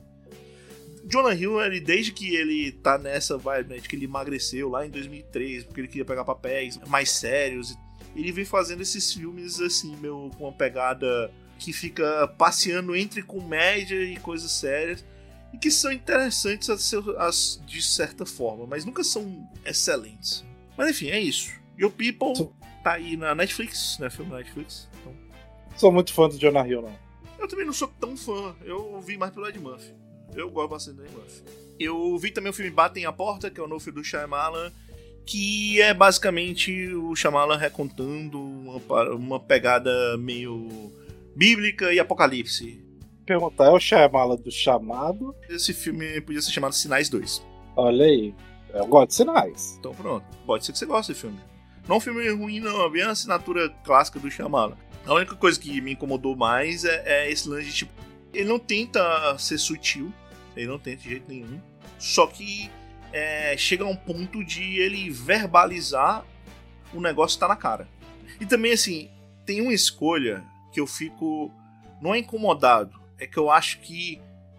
Jonah Hill, ele, desde que ele tá nessa vibe, né, de que ele emagreceu lá em dois mil e três, porque ele queria pegar papéis mais sérios, ele vem fazendo esses filmes, assim, meu, com uma pegada que fica passeando entre comédia e coisas sérias, e que são interessantes de certa forma, mas nunca são excelentes. Mas enfim, é isso. You People tá aí na Netflix, né? Filme da Netflix. Então... Sou muito fã do Jonah Hill, não. Eu também não sou tão fã. Eu vi mais pelo Ed Murphy. Eu gosto bastante do Ed Murphy. Eu vi também o filme Batem a Porta, que é o novo filme do Shyamalan, que é basicamente o Shyamalan recontando uma, uma pegada meio bíblica e apocalipse. Perguntar, é o Shyamalan do Chamado? Esse filme podia ser chamado Sinais dois. Olha aí, eu gosto de Sinais. Então pronto, pode ser que você goste desse filme. Não é um filme ruim, não, é bem a assinatura clássica do Shyamalan. A única coisa que me incomodou mais é, é esse lance de, tipo, ele não tenta ser sutil, ele não tenta de jeito nenhum, só que é, chega a um ponto de ele verbalizar o negócio que tá na cara. E também, assim, tem uma escolha que eu fico, não é incomodado, é que eu acho que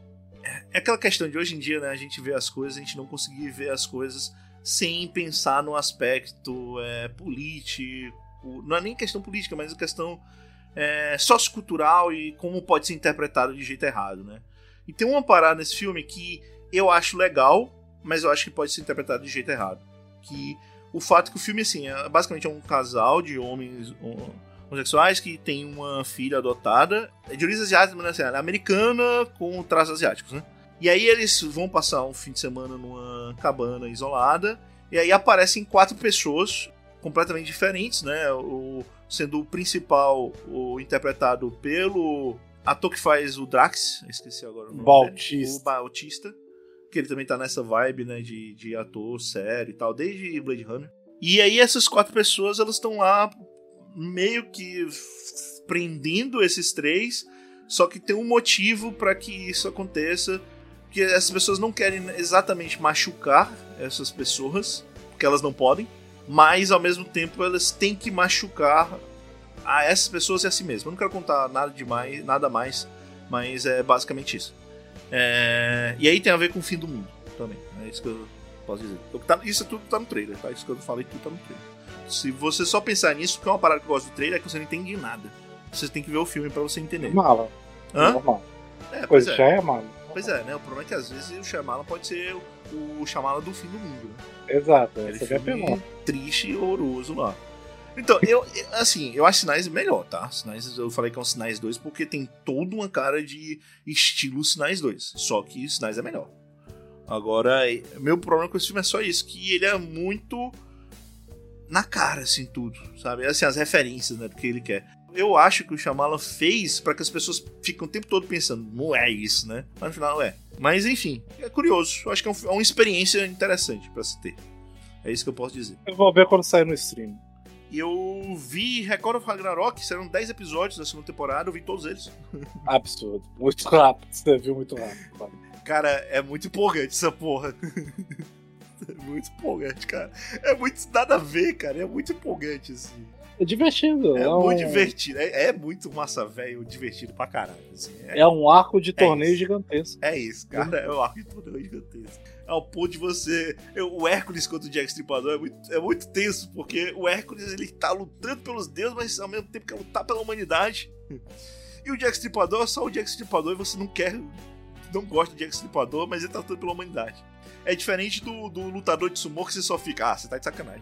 é aquela questão de hoje em dia, né, a gente vê as coisas, a gente não conseguir ver as coisas sem pensar no aspecto é, político, não é nem questão política, mas a questão é, sociocultural e como pode ser interpretado de jeito errado, né? E tem uma parada nesse filme que eu acho legal, mas eu acho que pode ser interpretado de jeito errado. Que o fato que o filme, assim, é, basicamente é um casal de homens homossexuais que tem uma filha adotada, é de origem asiática, mas assim, ela é americana com traços asiáticos, né? E aí eles vão passar um fim de semana numa cabana isolada, e aí aparecem quatro pessoas completamente diferentes, né? O, sendo o principal o interpretado pelo ator que faz o Drax, esqueci agora o nome Bautista. dele, o Bautista, que ele também tá nessa vibe, né, de, de ator sério e tal, desde Blade Runner. E aí essas quatro pessoas, elas estão lá meio que prendendo esses três, só que tem um motivo para que isso aconteça, porque essas pessoas não querem exatamente machucar essas pessoas, porque elas não podem, mas ao mesmo tempo elas têm que machucar a essas pessoas e a si mesmas. Eu não quero contar nada demais, nada mais, mas é basicamente isso. É... E aí tem a ver com o fim do mundo também, é isso que eu posso dizer. Isso tudo tá no trailer, tá? Isso que eu falei, tudo tá no trailer. Se você só pensar nisso, porque é uma parada que eu gosto do trailer, é que você não entende nada. Você tem que ver o filme pra você entender. Mala. Hã? Normal. É, Coisa é. já é mala. Pois é, né? O problema é que às vezes o Shyamalan pode ser o, o Shyamalan do fim do mundo, né? Exato, Aquele essa é a filme pergunta. triste e horroroso lá. Então, eu, assim, eu acho Sinais melhor, tá? Sinais, eu falei que é um Sinais dois porque tem toda uma cara de estilo Sinais dois. Só que Sinais é melhor. Agora, meu problema com esse filme é só isso, que ele é muito na cara, assim, tudo, sabe? Assim, as referências, né, do que ele quer. Eu acho que o Shyamalan fez pra que as pessoas fiquem o tempo todo pensando, não é isso, né? Mas no final é. Mas, enfim, é curioso. Eu acho que é, um, é uma experiência interessante pra se ter. É isso que eu posso dizer. Eu vou ver quando sair no stream. Eu vi Record of Ragnarok, serão dez episódios da segunda temporada, eu vi todos eles. Absurdo. Muito rápido. Você viu muito rápido. Cara, é muito empolgante essa porra. É muito empolgante, cara. É muito nada a ver, cara. É muito empolgante, assim. É divertido. É, é muito um... divertido. É, é muito massa, velho. Divertido pra caralho. Assim. É, é um arco de torneio isso. gigantesco. É isso, cara. É um arco de torneio gigantesco. Ao ponto de você... Eu, o Hércules contra o Jack Stripador é muito, é muito tenso, porque o Hércules, ele tá lutando pelos deuses, mas ao mesmo tempo quer lutar pela humanidade. E o Jack Stripador é só o Jack Stripador e você não quer... Não gosta de Jack Stripador, mas ele tá lutando pela humanidade. É diferente do, do lutador de sumô que você só fica... Ah, você tá de sacanagem.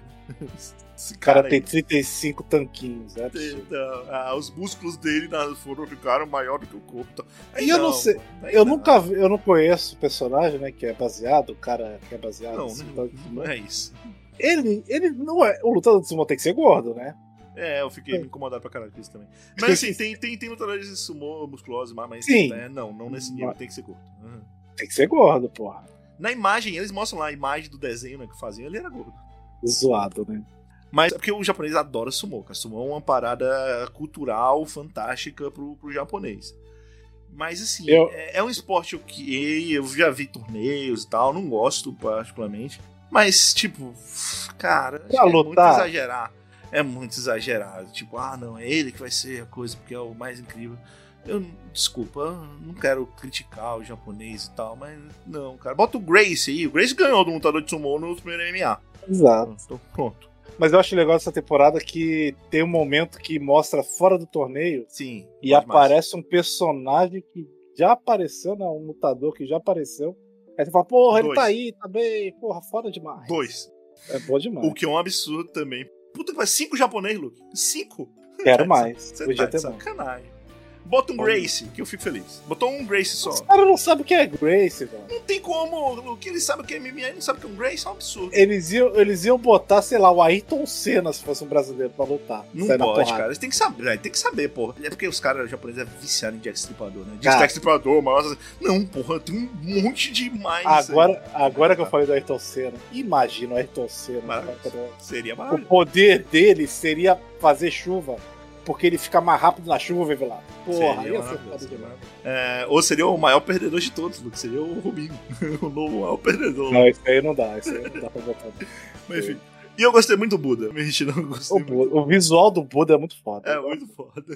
Esse O cara, cara tem aí, trinta e cinco tanquinhos. É tem- absurdo. não, ah, os músculos dele na- foram, ficaram maior do que o corpo. Então, aí E eu não sei, aí Eu não. nunca vi, eu não conheço o personagem, né, que é baseado, o cara que é baseado Não, nesse não, lutador de não sumô. é isso. Ele, ele não é. O lutador de sumô tem que ser gordo, né? É, eu fiquei me incomodado pra caralho com isso também. Mas assim, tem, tem, tem lutadores de sumô musculosos, mas Sim. é, não, não nesse nível, tem que ser curto. Uhum. Tem que ser gordo, porra. Na imagem, eles mostram lá a imagem do desenho, né, que faziam, ele era gordo. Zoado, né? Mas é porque o japonês adora sumô, cara. Sumô é uma parada cultural fantástica pro, pro japonês. Mas assim, Eu- é, é um esporte ok, eu já vi torneios e tal, não gosto particularmente. Mas, tipo, cara, acho que Pra é muito lutar. exagerar. É muito exagerado. Tipo, ah, não, é ele que vai ser a coisa, porque é o mais incrível. Eu, desculpa, eu não quero criticar o japonês e tal, mas não, cara. Bota o Grace aí. O Grace ganhou do lutador de sumô no primeiro M M A. Exato. Então, pronto. Mas eu acho legal essa temporada que tem um momento que mostra fora do torneio Sim. e pode mais. aparece um personagem que já apareceu, né? Um lutador que já apareceu. Aí você fala, porra, ele Dois. tá aí, tá bem, porra, foda demais. Dois. É bom demais. O que é um absurdo também. Puta que vai cinco japonês, Luke. Cinco? Quero Tá de mais. sac- Você Podia tá de ter mais. sacanagem. Bota um Bom. Grace, que eu fico feliz. Botou um Grace só. Os caras não sabem o que é Grace, velho. Não tem como. Luke, ele sabe o que é M M A e não sabe o que é um Grace, é um absurdo. Eles iam, eles iam botar, sei lá, o Ayrton Senna se fosse um brasileiro pra lutar. Não sair na pode, porrada. cara. Eles têm que saber, né? Tem que saber, porra. É porque os caras japoneses é viciados em Jack Stripador, né? Diz Cara. Jack Stripador, mas... Não, porra, tem um monte de mais. Agora, aí. agora que eu falei do Ayrton Senna, imagina o Ayrton Senna. Maravilhoso. cara. Seria O maravilhoso. poder dele seria fazer chuva, porque ele fica mais rápido na chuva, vê lá. Porra, Seria ia ser maravilhoso, foda seria demais. É, ou seria o maior perdedor de todos, Luke. Seria o Rubinho. o novo maior perdedor. Não, isso aí não dá, isso aí não dá pra botar. Mas enfim. E eu gostei muito do Buda. Me não O, gostei muito. Bu- o visual do Buda é muito foda. É muito foda.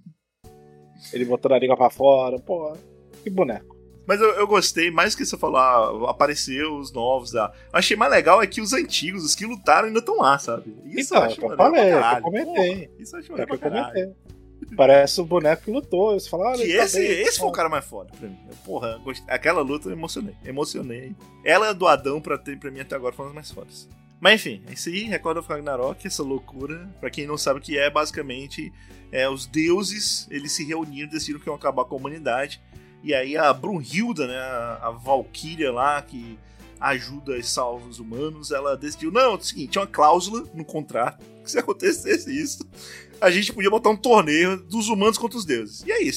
Ele botando a língua pra fora, porra, que boneco. Mas eu, eu gostei, mais que você falar, apareceu os novos. Ah. Achei mais legal é que os antigos, os que lutaram, ainda estão lá, sabe? Isso Então, eu acho que eu maneiro falei, pra que eu caralho. comentei. Porra, isso eu acho É maneiro que eu pra caralho. comentei. Parece o boneco que lutou. Você fala, olha, Que ele tá esse, bem, esse foi o tá. cara mais foda pra mim. Porra, gostei. Aquela luta eu emocionei. Emocionei. Ela do Adão pra, ter, pra mim até agora foi uma das mais fodas. Mas enfim, é isso aí, Record of Ragnarok, essa loucura. Pra quem não sabe o que é, basicamente, é, os deuses, eles se reuniram e decidiram que iam acabar com a humanidade. E aí a Brunhilda, né, a, a Valkyria lá, que ajuda e salva os humanos, ela decidiu, não, é o seguinte, tinha uma cláusula no contrato, que se acontecesse isso, a gente podia botar um torneio dos humanos contra os deuses. E é isso.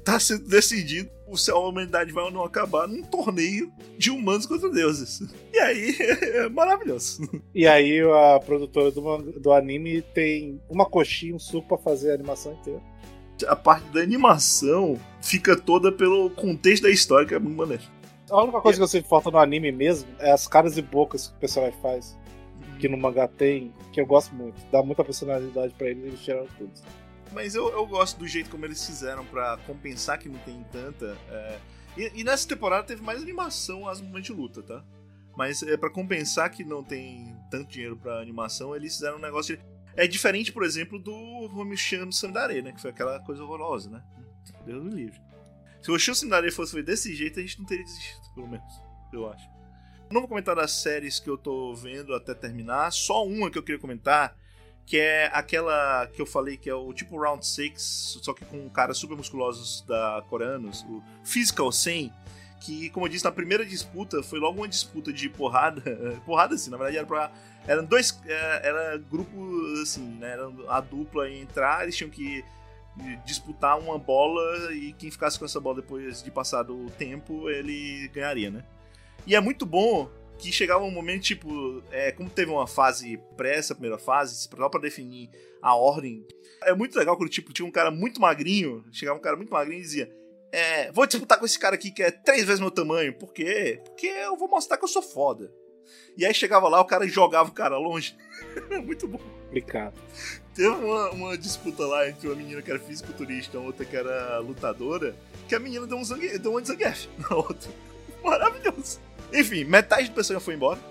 tá sendo decidido se a humanidade vai ou não acabar num torneio de humanos contra deuses. E aí, é maravilhoso. E aí a produtora do, do anime tem uma coxinha, um suco pra fazer a animação inteira. A parte da animação fica toda pelo contexto da história, que é muito maneiro. A única coisa que eu sei que falta no anime mesmo é as caras e bocas que o personagem faz. Que no mangá tem, que eu gosto muito. Dá muita personalidade pra eles e eles tiraram tudo. Mas eu, eu gosto do jeito como eles fizeram pra compensar que não tem tanta... É... E, e nessa temporada teve mais animação as momentos de luta, tá? Mas é, pra compensar que não tem tanto dinheiro pra animação, eles fizeram um negócio... De... É diferente, por exemplo, do Romushan no Samidare, né? Que foi aquela coisa horrorosa, né? Deus me livre. Se o Romushan Samidare fosse desse jeito, a gente não teria desistido, pelo menos. Eu acho. Não vou comentar das séries que eu tô vendo até terminar. Só uma que eu queria comentar, que é aquela que eu falei que é o tipo Round six, só que com caras super musculosos da coreanos, o Physical cem, que, como eu disse, na primeira disputa, foi logo uma disputa de porrada, porrada assim, na verdade era pra, eram dois, era grupo assim, né, era a dupla ia entrar, eles tinham que disputar uma bola e quem ficasse com essa bola depois de passado o tempo, ele ganharia, né? E é muito bom que chegava um momento, tipo, é, como teve uma fase pré, essa primeira fase, só pra definir a ordem, é muito legal quando, tipo, tinha um cara muito magrinho, chegava um cara muito magrinho e dizia, é, vou disputar com esse cara aqui que é três vezes meu tamanho, por quê? Porque eu vou mostrar que eu sou foda. E aí chegava lá, o cara jogava o cara longe. Muito bom. Complicado. Teve uma, uma disputa lá entre uma menina que era fisiculturista e outra que era lutadora, que a menina deu um Zangief, deu uma Zangief na outra. Maravilhoso. Enfim, metade do pessoal foi embora.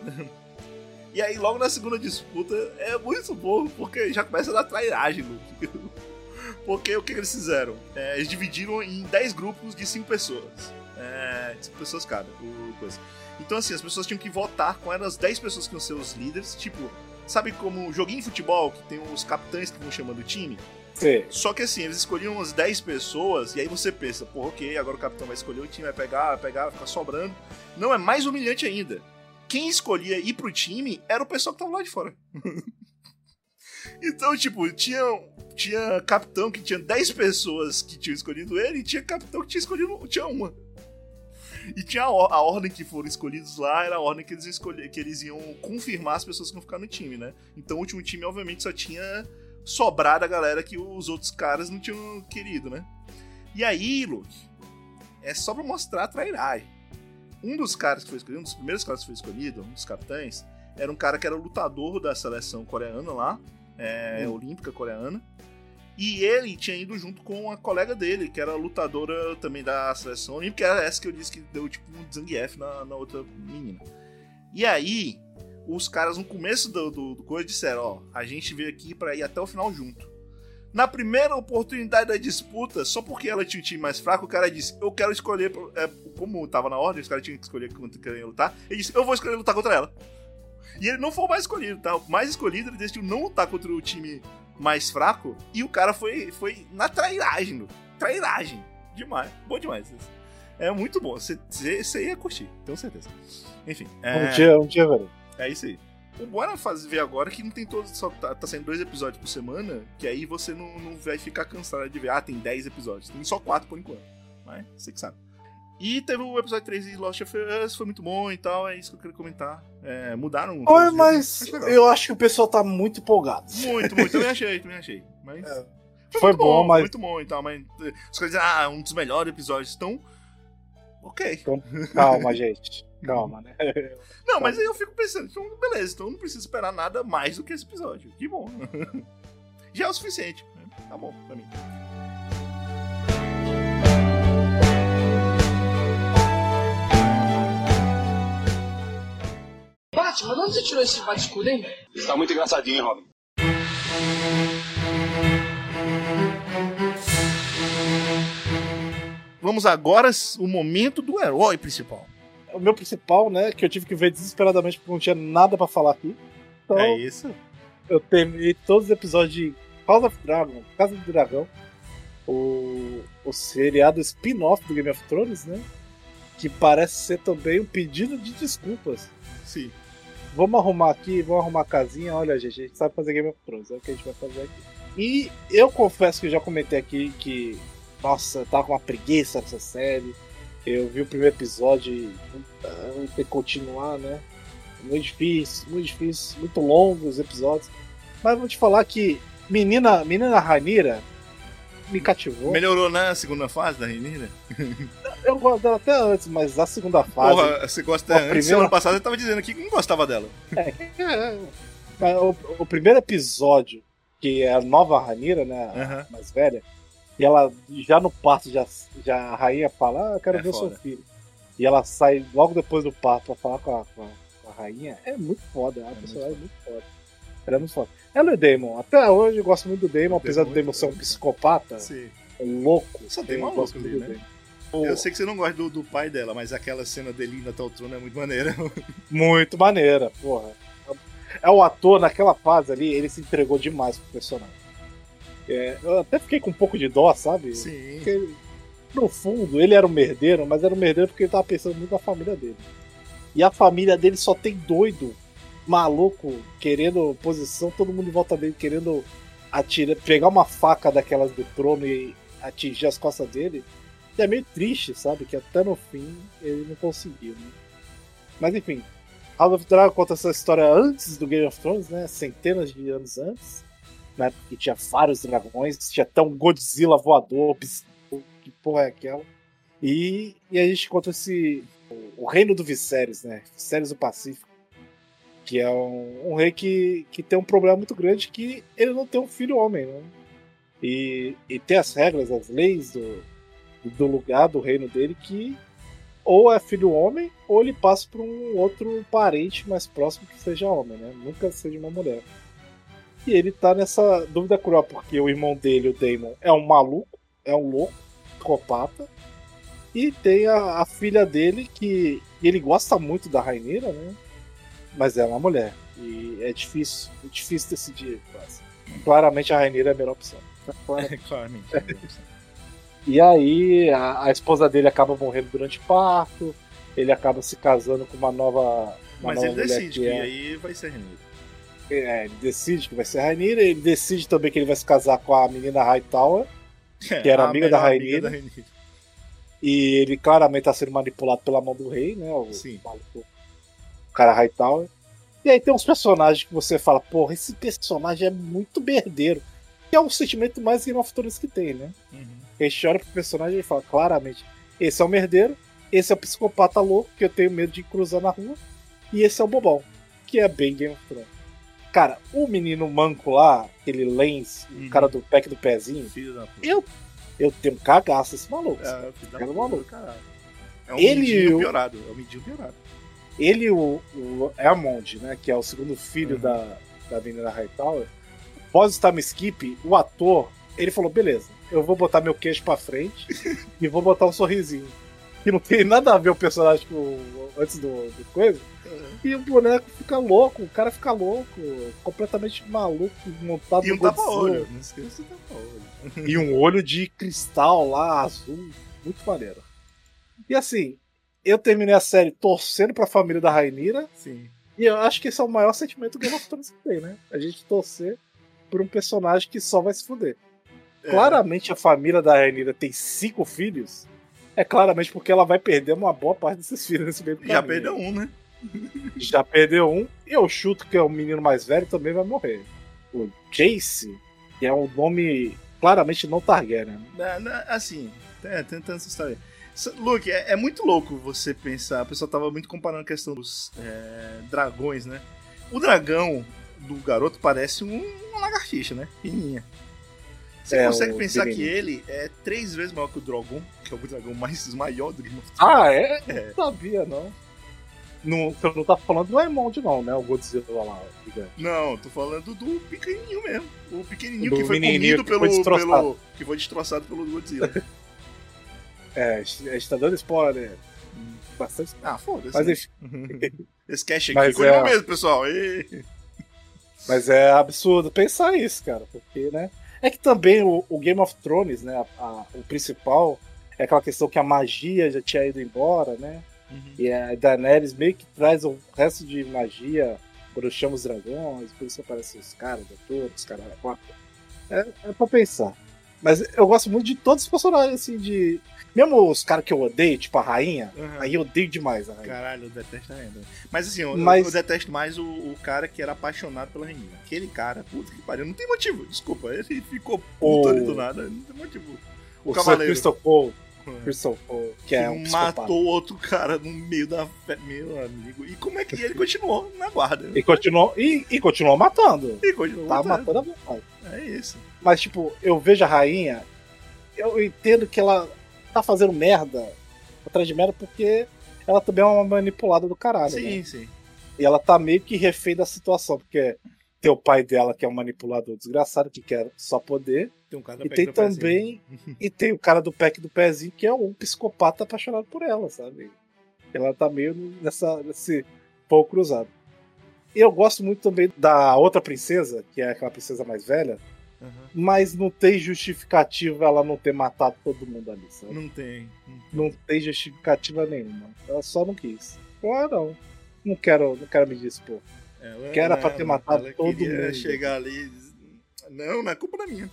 E aí, logo na segunda disputa, é muito bom, porque já começa a dar trairagem, Luke. Porque o que eles fizeram? É, eles dividiram em dez grupos de cinco pessoas. É, cinco pessoas cada. O, coisa. Então, assim, as pessoas tinham que votar com elas dez pessoas que iam ser os líderes. Tipo, sabe como joguinho de futebol, que tem os capitães que vão chamando o time? Sim. Só que assim, eles escolhiam umas dez pessoas, e aí você pensa, pô, ok, agora o capitão vai escolher, o time vai pegar, vai pegar, vai ficar sobrando. Não, é mais humilhante ainda. Quem escolhia ir pro time era o pessoal que tava lá de fora. Então, tipo, tinha, tinha capitão que tinha dez pessoas que tinham escolhido ele, e tinha capitão que tinha escolhido, tinha uma. E tinha a, a ordem que foram escolhidos lá, era a ordem que eles, escolhi, que eles iam confirmar as pessoas que iam ficar no time, né? Então o último time, obviamente, só tinha sobrado a galera que os outros caras não tinham querido, né? E aí, Luke, é só pra mostrar a trairagem. Um dos caras que foi escolhido, um dos primeiros caras que foi escolhido, um dos capitães, era um cara que era lutador da seleção coreana lá, é, hum. olímpica coreana, e ele tinha ido junto com a colega dele, que era lutadora também da seleção olímpica, que era essa que eu disse que deu tipo um Zangief na, na outra menina. E aí, os caras no começo do, do, do coisa disseram, ó, a gente veio aqui pra ir até o final junto. Na primeira oportunidade da disputa, só porque ela tinha um time mais fraco, o cara disse, eu quero escolher, é, como tava na ordem, os caras tinham que escolher contra quem ia lutar, ele disse, eu vou escolher lutar contra ela. E ele não foi o mais escolhido, tá? O mais escolhido, ele decidiu não lutar contra o time mais fraco, e o cara foi, foi na trairagem, no. trairagem. Demais, bom demais. É muito bom, você ia curtir, tenho certeza. Enfim. É... Um dia, um dia, velho. É isso aí. O bom é fazer ver agora que não tem todos, só tá, tá saindo dois episódios por semana, que aí você não, não vai ficar cansado de ver, ah, tem dez episódios. Tem só quatro por enquanto. Mas você que sabe. E teve o episódio três de Lost of Us, foi muito bom e tal, é isso que eu queria comentar. É, mudaram. Oi, mas eu acho que o pessoal tá muito empolgado. Muito, muito. Também achei, também achei. Mas é. Foi, foi muito bom, bom, mas. Muito bom e tal, mas os caras dizem, ah, um dos melhores episódios. Então, ok. Então, calma, gente. Calma, né? Não, mas aí eu fico pensando, então, beleza, então eu não preciso esperar nada mais do que esse episódio. Que bom. Já é o suficiente. Tá bom pra mim. Batman, de onde você tirou esse bate-escudo, hein? Isso tá muito engraçadinho, hein, Robin? Vamos agora o momento do herói principal. O meu principal, né, que eu tive que ver desesperadamente porque não tinha nada pra falar aqui. Então, é isso? Eu terminei todos os episódios de House of Dragon, Casa do Dragão, o, o seriado spin-off do Game of Thrones, né, que parece ser também um pedido de desculpas. Sim. Vamos arrumar aqui, vamos arrumar a casinha, olha, gente, a gente sabe fazer Game of Thrones, é o que a gente vai fazer aqui. E eu confesso que eu já comentei aqui que nossa, eu tava com uma preguiça dessa série. Eu vi o primeiro episódio e eu ter que continuar, né? Muito difícil, muito difícil, muito longo os episódios. Mas vou te falar que Menina, Menina Rhaenyra me cativou. Melhorou na segunda fase da Rhaenyra? Eu gosto dela até antes, mas a segunda fase... Porra, você gosta até antes? primeira... Semana passada você tava dizendo aqui que não gostava dela. É, é, o, o primeiro episódio, que é a nova Rhaenyra, né, a Uhum. mais velha, e ela já no parto, já, já a rainha fala, ah, eu quero É ver o foda. seu filho. E ela sai logo depois do parto pra falar com a, com a, com a rainha, é muito foda, é uma personagem muito foda. Ela é muito foda. Ela é o Daemon, até hoje eu gosto muito do Daemon, apesar do Daemon Daemon ser um é- psicopata, Sim. um louco. Só tem eu maluco gosto ali, muito do né? Daemon. Eu sei que você não gosta do, do pai dela, mas aquela cena dele indo até o trono é muito maneira. Muito maneira, porra. É o ator, naquela fase ali, ele se entregou demais pro personagem. É, eu até fiquei com um pouco de dó, sabe? Sim. Porque, ele, no fundo, ele era um merdeiro, mas era um merdeiro porque ele tava pensando muito na família dele. E a família dele só tem doido, maluco, querendo posição, todo mundo em volta dele querendo atirar, pegar uma faca daquelas do trono e atingir as costas dele. E é meio triste, sabe? Que até no fim ele não conseguiu, né? Mas enfim, House of Dragon conta essa história antes do Game of Thrones, né? Centenas de anos antes. Na época que tinha vários dragões, tinha até um Godzilla voador, que porra é aquela? E, e a gente conta esse. O, o reino do Viserys, né? Viserys do Pacífico. Que é um, um rei que, que tem um problema muito grande, que ele não tem um filho homem, né? E, e tem as regras, as leis do, do lugar, do reino dele, que ou é filho homem, ou ele passa para um outro parente mais próximo que seja homem, né? Nunca seja uma mulher. E ele tá nessa dúvida cruel, porque o irmão dele, o Daemon, é um maluco, é um louco, psicopata. E tem a, a filha dele, que ele gosta muito da Rhaenyra, né? Mas é uma mulher. E é difícil, é difícil decidir. Quase. Claramente a Rhaenyra é a melhor opção. Claramente. E aí a, a esposa dele acaba morrendo durante o parto, ele acaba se casando com uma nova, uma Mas nova ele mulher decide que que é, aí vai ser Rhaenyra. é, ele decide que vai ser a Rhaenyra, ele decide também que ele vai se casar com a menina Hightower, que era a amiga da melhor Rhaenyra. da Rhaenyra. E ele claramente tá sendo manipulado pela mão do rei, né? O, Sim. maluco, o cara Hightower. E aí tem uns personagens que você fala, porra, esse personagem é muito merdeiro. Que é o sentimento mais Game of Thrones que tem, né? Uhum. A gente olha pro personagem e fala claramente, esse é o merdeiro, esse é o psicopata louco, que eu tenho medo de cruzar na rua, e esse é o bobão, que é bem Game of Thrones. Cara, o menino manco lá, aquele Lens, Uhum. o cara do pack do pezinho, Filho da puta. eu, eu tenho um cagaço esse maluco. É, filho da Cara puta, maluco. caralho. É um Ele mindinho e o- piorado. É um mindinho piorado. Ele e o, o Aemond, né, que é o segundo filho Uhum. da, da menina Hightower, após o time skip, o ator, ele falou, beleza, eu vou botar meu queixo pra frente e vou botar um sorrisinho. Que não tem nada a ver o personagem com o- antes do, do coisa. E o boneco fica louco, o cara fica louco, completamente maluco, montado E um no Godzilla. tapa-olho. Não esqueça do tapa-olho. E um olho de cristal lá, azul, muito maneiro. E assim, eu terminei a série torcendo pra família da Rhaenyra, Sim. e eu acho que esse é o maior sentimento que Game of Thrones tem, né? A gente torcer por um personagem que só vai se fuder. É. Claramente a família da Rhaenyra tem cinco filhos, é claramente porque ela vai perder uma boa parte desses filhos nesse meio do Já caminho. perdeu um, né? Já perdeu um, e eu chuto que é o menino mais velho também vai morrer. O Jace, que é um nome claramente não Targaryen. Na- na- assim, é, tentando essa história. So- Luke, é, é muito louco você pensar. A pessoa tava muito comparando a questão dos é, dragões, né? O dragão do garoto parece um, uma lagartixa, né? Pequenininha. Você É, consegue o pensar que pequenininho. ele é três vezes maior que o Drogon, que é o dragão mais maior do Game of Thrones. Ah, é? É. Não sabia, não. Não, você não tá falando do Aemond, não, né? O Godzilla lá, o gigante. Não, tô falando do pequenininho mesmo. O pequenininho Do que foi menininho comido que pelo, foi destroçado. pelo. que foi destroçado pelo Godzilla. É, a gente tá dando spoiler. Bastante. Ah, foda-se. Mas, né? enfim, Esse cash aqui Mas ficou é- eu mesmo, pessoal. Ê. mas é absurdo pensar isso, cara. Porque, né? É que também o, o Game of Thrones, né? a- a- o principal é aquela questão que a magia já tinha ido embora, né? E a Daenerys meio que traz o resto de magia quando chama os dragões, por isso aparecem os caras da torre, os caras da quarta. É, é pra pensar. Mas eu gosto muito de todos os personagens, assim, de... Mesmo os caras que eu odeio, tipo a rainha, Uhum. aí eu odeio demais a rainha. Caralho, eu detesto a rainha. Mas assim, eu, Mas- eu detesto mais o, o cara que era apaixonado pela rainha. Aquele cara, puta que pariu, não tem motivo, desculpa. Ele ficou puto O- ali do nada, não tem motivo. O, O Sir Cavaleiro. Crystal Cole, Uhum. Crystal Cole, que Que é um psicopata. matou outro cara no meio da fe... Meu amigo. E como é que ele continuou na guarda? E continuou, e, e continuou matando. E continuou Tá matando. matando a vontade. É isso. Mas, tipo, eu vejo a rainha, eu entendo que ela tá fazendo merda atrás de merda porque ela também é uma manipulada do caralho, Sim, né? sim. E ela tá meio que refém da situação, porque tem o pai dela que é um manipulador desgraçado, que quer só poder, Tem um cara da e P tem do pezinho. também e tem o cara do pack do pezinho que é um psicopata apaixonado por ela, sabe? Ela tá meio nessa, nesse pouco cruzado. E eu gosto muito também da outra princesa, que é aquela princesa mais velha, Uhum. mas não tem justificativa ela não ter matado todo mundo ali, sabe? Não tem. Não tem. Não tem justificativa nenhuma. Ela só não quis. Ah, não. Não quero, não quero me dispor. Ela, Que era pra ter matado ela todo queria mundo. chegar ali e dizer, não, não é culpa da minha.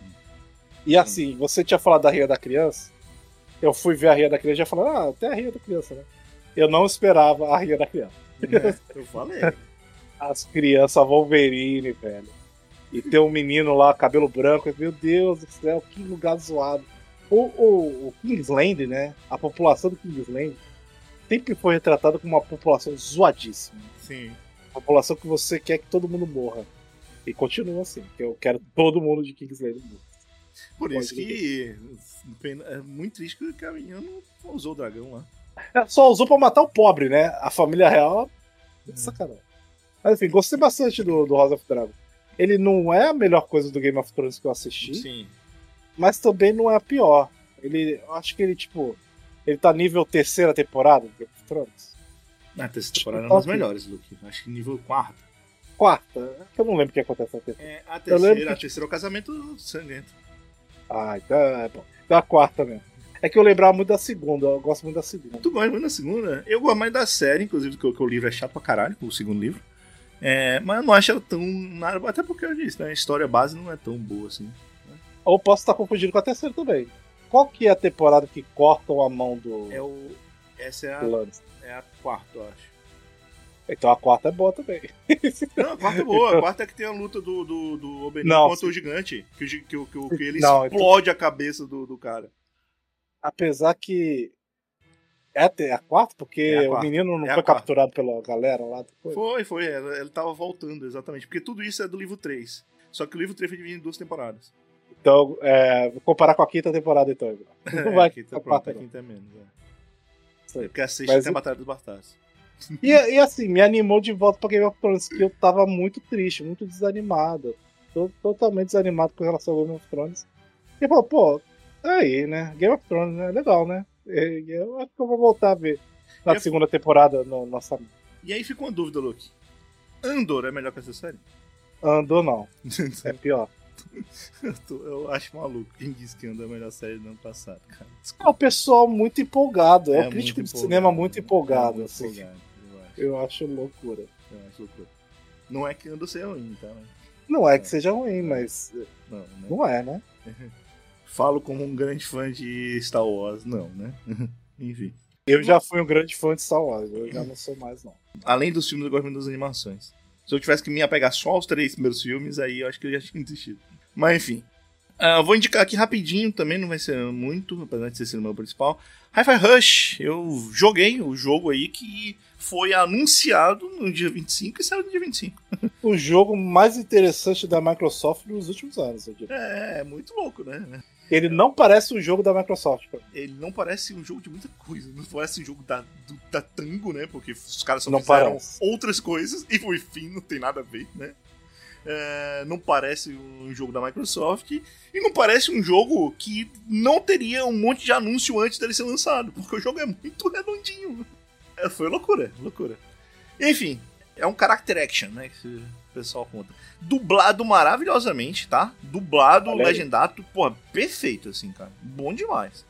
E assim, você tinha falado da Ria da Criança. Eu fui ver a Ria da Criança e já falei, ah, até a Ria da Criança, né? Eu não esperava a Ria da Criança. Né? Eu falei. As crianças Wolverine, velho. E tem um menino lá, cabelo branco. Meu Deus do céu, que lugar zoado. O, o, o Kingsland, né? A população do Kingsland sempre foi retratada como uma população zoadíssima. Sim. Uma população que você quer que todo mundo morra. E continua assim, que eu quero todo mundo de Kingsland morra. Por Pode isso que é muito triste que a menina não usou o dragão lá. É, só usou pra matar o pobre, né? A família real é sacanagem. Mas enfim, gostei bastante do, do House of Dragon. Ele não é a melhor coisa do Game of Thrones que eu assisti, Sim. mas também não é a pior. Ele, eu acho que ele, tipo, ele tá nível terceira temporada do Game of Thrones. A terceira temporada é Top. uma das melhores, Luke. Acho que nível quarto. Quarta, é que eu não lembro o que acontece na terceira. É, a Eu terceira, lembro que- a terceira é o casamento sangrento. Ah, então é bom. Então a quarta mesmo. É que eu lembrava muito da segunda, eu gosto muito da segunda. Tu gosta muito da segunda? Eu gosto mais da série, inclusive, que, o- que o livro é chato pra caralho, o segundo livro. É, mas eu não acho ela tão nada. Até porque eu disse, né? A história base não é tão boa assim. Ou posso estar confundindo com a terceira também. Qual que é a temporada que cortam a mão do, É o. Essa é a, do Lannister? é a quarta, eu acho. Então a quarta é boa também. Não, a quarta é boa. A quarta é que tem a luta do, do, do Oberyn Não, contra sim. o gigante. Que, o gi- que, o- que, o- que ele Não, explode a cabeça do, do cara. Apesar que. É a te- a quarta? Porque É a o quarta. menino não É a foi quarta. capturado pela galera lá depois. Foi, foi. Ela, ela tava voltando, exatamente. Porque tudo isso é do livro três. Só que o livro três foi dividido em duas temporadas. Então, é, vou comparar com a quinta temporada, então. Não vai É, a quinta, com a pronto, quarta, a não. quinta é menos. É. Isso aí. Porque a sexta Mas tem a o- Batalha dos Bastardos. E, e assim, me animou de volta pra Game of Thrones, que eu tava muito triste, muito desanimado. Tô totalmente desanimado com relação ao Game of Thrones. E falou, pô, tá aí, né? Game of Thrones, né? Legal, né? E, e eu acho que eu vou voltar a ver na Eu- segunda temporada no nossa. E aí fica uma dúvida, Luke. Andor é melhor que essa série? Andou não, é pior. eu, tô- eu acho maluco quem disse que Andor é a melhor série do ano passado, cara. É o pessoal muito empolgado, é, É o crítico muito de cinema empolgado, muito né? empolgado. É muito assim. empolgado, eu acho. Eu acho loucura. Eu acho loucura. Não é que Andor seja ruim, tá? Não é que seja ruim, mas Não, né? não é, né? Falo como um grande fã de Star Wars, não, né? Enfim. Eu já fui um grande fã de Star Wars, eu já não sou mais, não. Além dos filmes, eu gosto muito das animações. Se eu tivesse que me apegar só aos três primeiros filmes, aí eu acho que eu já tinha desistido. Mas enfim. Ah, vou indicar aqui rapidinho, também não vai ser muito, apesar de ser o meu principal. Hi-Fi Rush, eu joguei o jogo aí que foi anunciado no dia vinte e cinco e saiu no dia vinte e cinco. O jogo mais interessante da Microsoft nos últimos anos, eu diria. É, é muito louco, né? Ele não parece um jogo da Microsoft, cara. Ele não parece um jogo de muita coisa, não parece um jogo da, do- da Tango, né? Porque os caras só Não fizeram parece. outras coisas e por fim não tem nada a ver, né? É, não parece um jogo da Microsoft e não parece um jogo que não teria um monte de anúncio antes dele ser lançado, porque o jogo é muito redondinho. É, foi loucura, loucura. Enfim, é um character action, né? Que o pessoal conta. Dublado maravilhosamente, tá? Dublado, Olha aí. legendado, pô, perfeito, assim, cara. Bom demais.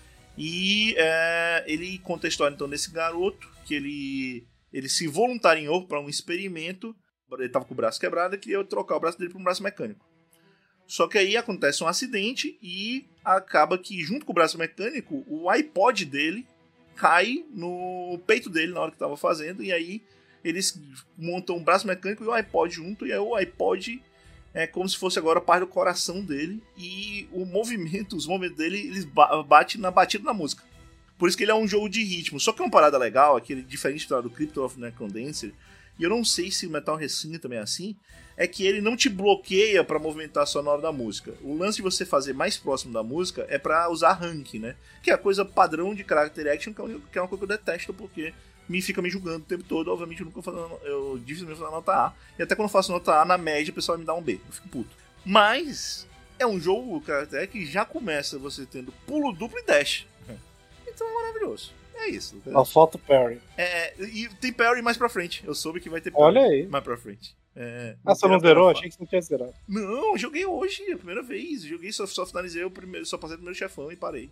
E é, ele conta a história, então, desse garoto, que ele, ele se voluntariou para um experimento. Ele tava com o braço quebrado e queria trocar o braço dele por um braço mecânico. Só que aí acontece um acidente e acaba que, junto com o braço mecânico, o iPod dele cai no peito dele na hora que tava fazendo, e aí eles montam um braço mecânico e o iPod junto, e aí o iPod é como se fosse agora parte do coração dele, e o movimento, os movimentos dele, eles batem na batida da música. Por isso que ele é um jogo de ritmo. Só que uma parada legal, aquele diferente do Crypt of Necrodancer, e eu não sei se o Metal Hellsinger também é assim, é que ele não te bloqueia pra movimentar a sonora da música. O lance de você fazer mais próximo da música é pra usar rank, né? Que é a coisa padrão de character action, que é uma coisa que eu detesto, porque me fica me julgando o tempo todo. Obviamente eu nunca faço, eu dificilmente faço nota A. E até quando eu faço nota A, na média, o pessoal me dá um B. Eu fico puto. Mas é um jogo, character, que já começa você tendo pulo duplo e dash. Então é maravilhoso. É isso. Só falta o parry. É, e tem parry mais pra frente. Eu soube que vai ter parry Olha aí. mais pra frente. É, ah, você não zerou? Achei que você não tinha zerado. Não, joguei hoje, a primeira vez. Joguei, só, só finalizei o primeiro, só passei o primeiro chefão e parei.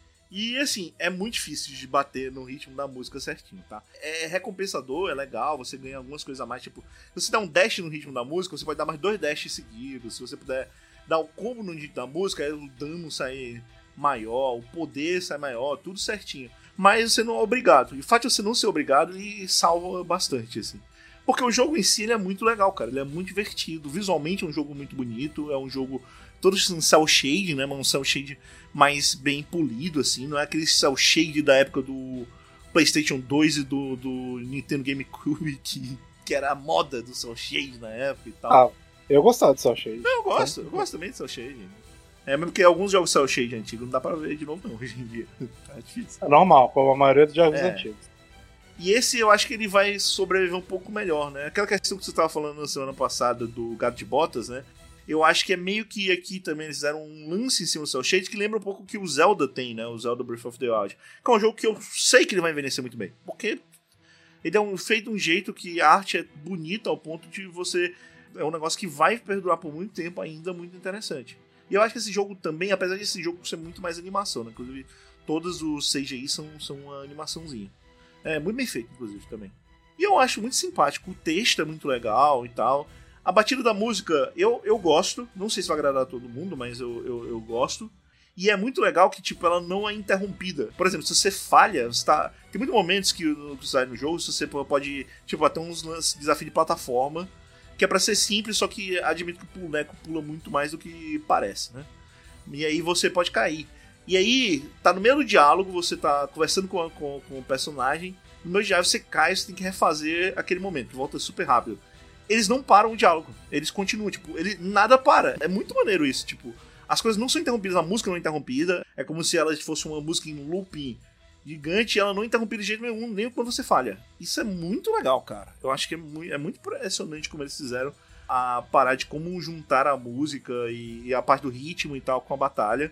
E assim, é muito difícil de bater no ritmo da música certinho, tá? É recompensador, é legal, você ganha algumas coisas a mais, tipo, se você dá um dash no ritmo da música, você pode dar mais dois dashes seguidos. Se você puder dar o combo no ritmo da música, aí o dano sai maior, o poder sai maior, tudo certinho. Mas você não é obrigado. E o fato de você não ser obrigado, ele salva bastante, assim. Porque o jogo em si, ele é muito legal, cara. Ele é muito divertido. Visualmente é um jogo muito bonito. É um jogo todo em cel shade, né? Um cel shade mais bem polido, assim. Não é aquele cel shade da época do PlayStation dois e do, do Nintendo GameCube, que, que era a moda do cel shade na época e tal. Ah, eu gostava de cel shade. Não, eu gosto. Eu gosto também de cel shade. É mesmo que alguns jogos cel shade antigos não dá pra ver de novo, não, hoje em dia. Tá difícil. É normal, como a maioria dos jogos é. antigos. E esse eu acho que ele vai sobreviver um pouco melhor, né? Aquela questão que você estava falando na semana passada do Gato de Botas, né? Eu acho que é meio que aqui também eles fizeram um lance em cima do cel shade que lembra um pouco o que o Zelda tem, né? O Zelda Breath of the Wild. Que é um jogo que eu sei que ele vai envelhecer muito bem. Porque ele é um, feito de um jeito que a arte é bonita ao ponto de você... É um negócio que vai perdurar por muito tempo ainda, muito interessante. E eu acho que esse jogo também, apesar desse jogo ser muito mais animação, né? Inclusive, todos os C G I são, são uma animaçãozinha. É muito bem feito, inclusive, também. E eu acho muito simpático. O texto é muito legal e tal. A batida da música, eu, eu gosto. Não sei se vai agradar a todo mundo, mas eu, eu, eu gosto. E é muito legal que, tipo, ela não é interrompida. Por exemplo, se você falha, você tá... Tem muitos momentos que você sai no jogo, você pode, tipo, até uns desafios de plataforma, que é pra ser simples, só que admito que o boneco pula muito mais do que parece, né? E aí você pode cair. E aí, tá no meio do diálogo, você tá conversando com, com, com o personagem, no meio do diálogo você cai, você tem que refazer aquele momento, volta super rápido. Eles não param o diálogo, eles continuam, tipo, ele, nada para. É muito maneiro isso, tipo, as coisas não são interrompidas, a música não é interrompida, é como se ela fosse uma música em looping gigante e ela não é interrompida de jeito nenhum, nem quando você falha. Isso é muito legal, cara. Eu acho que é muito, é muito impressionante como eles fizeram a parar de como juntar a música e, e a parte do ritmo e tal com a batalha.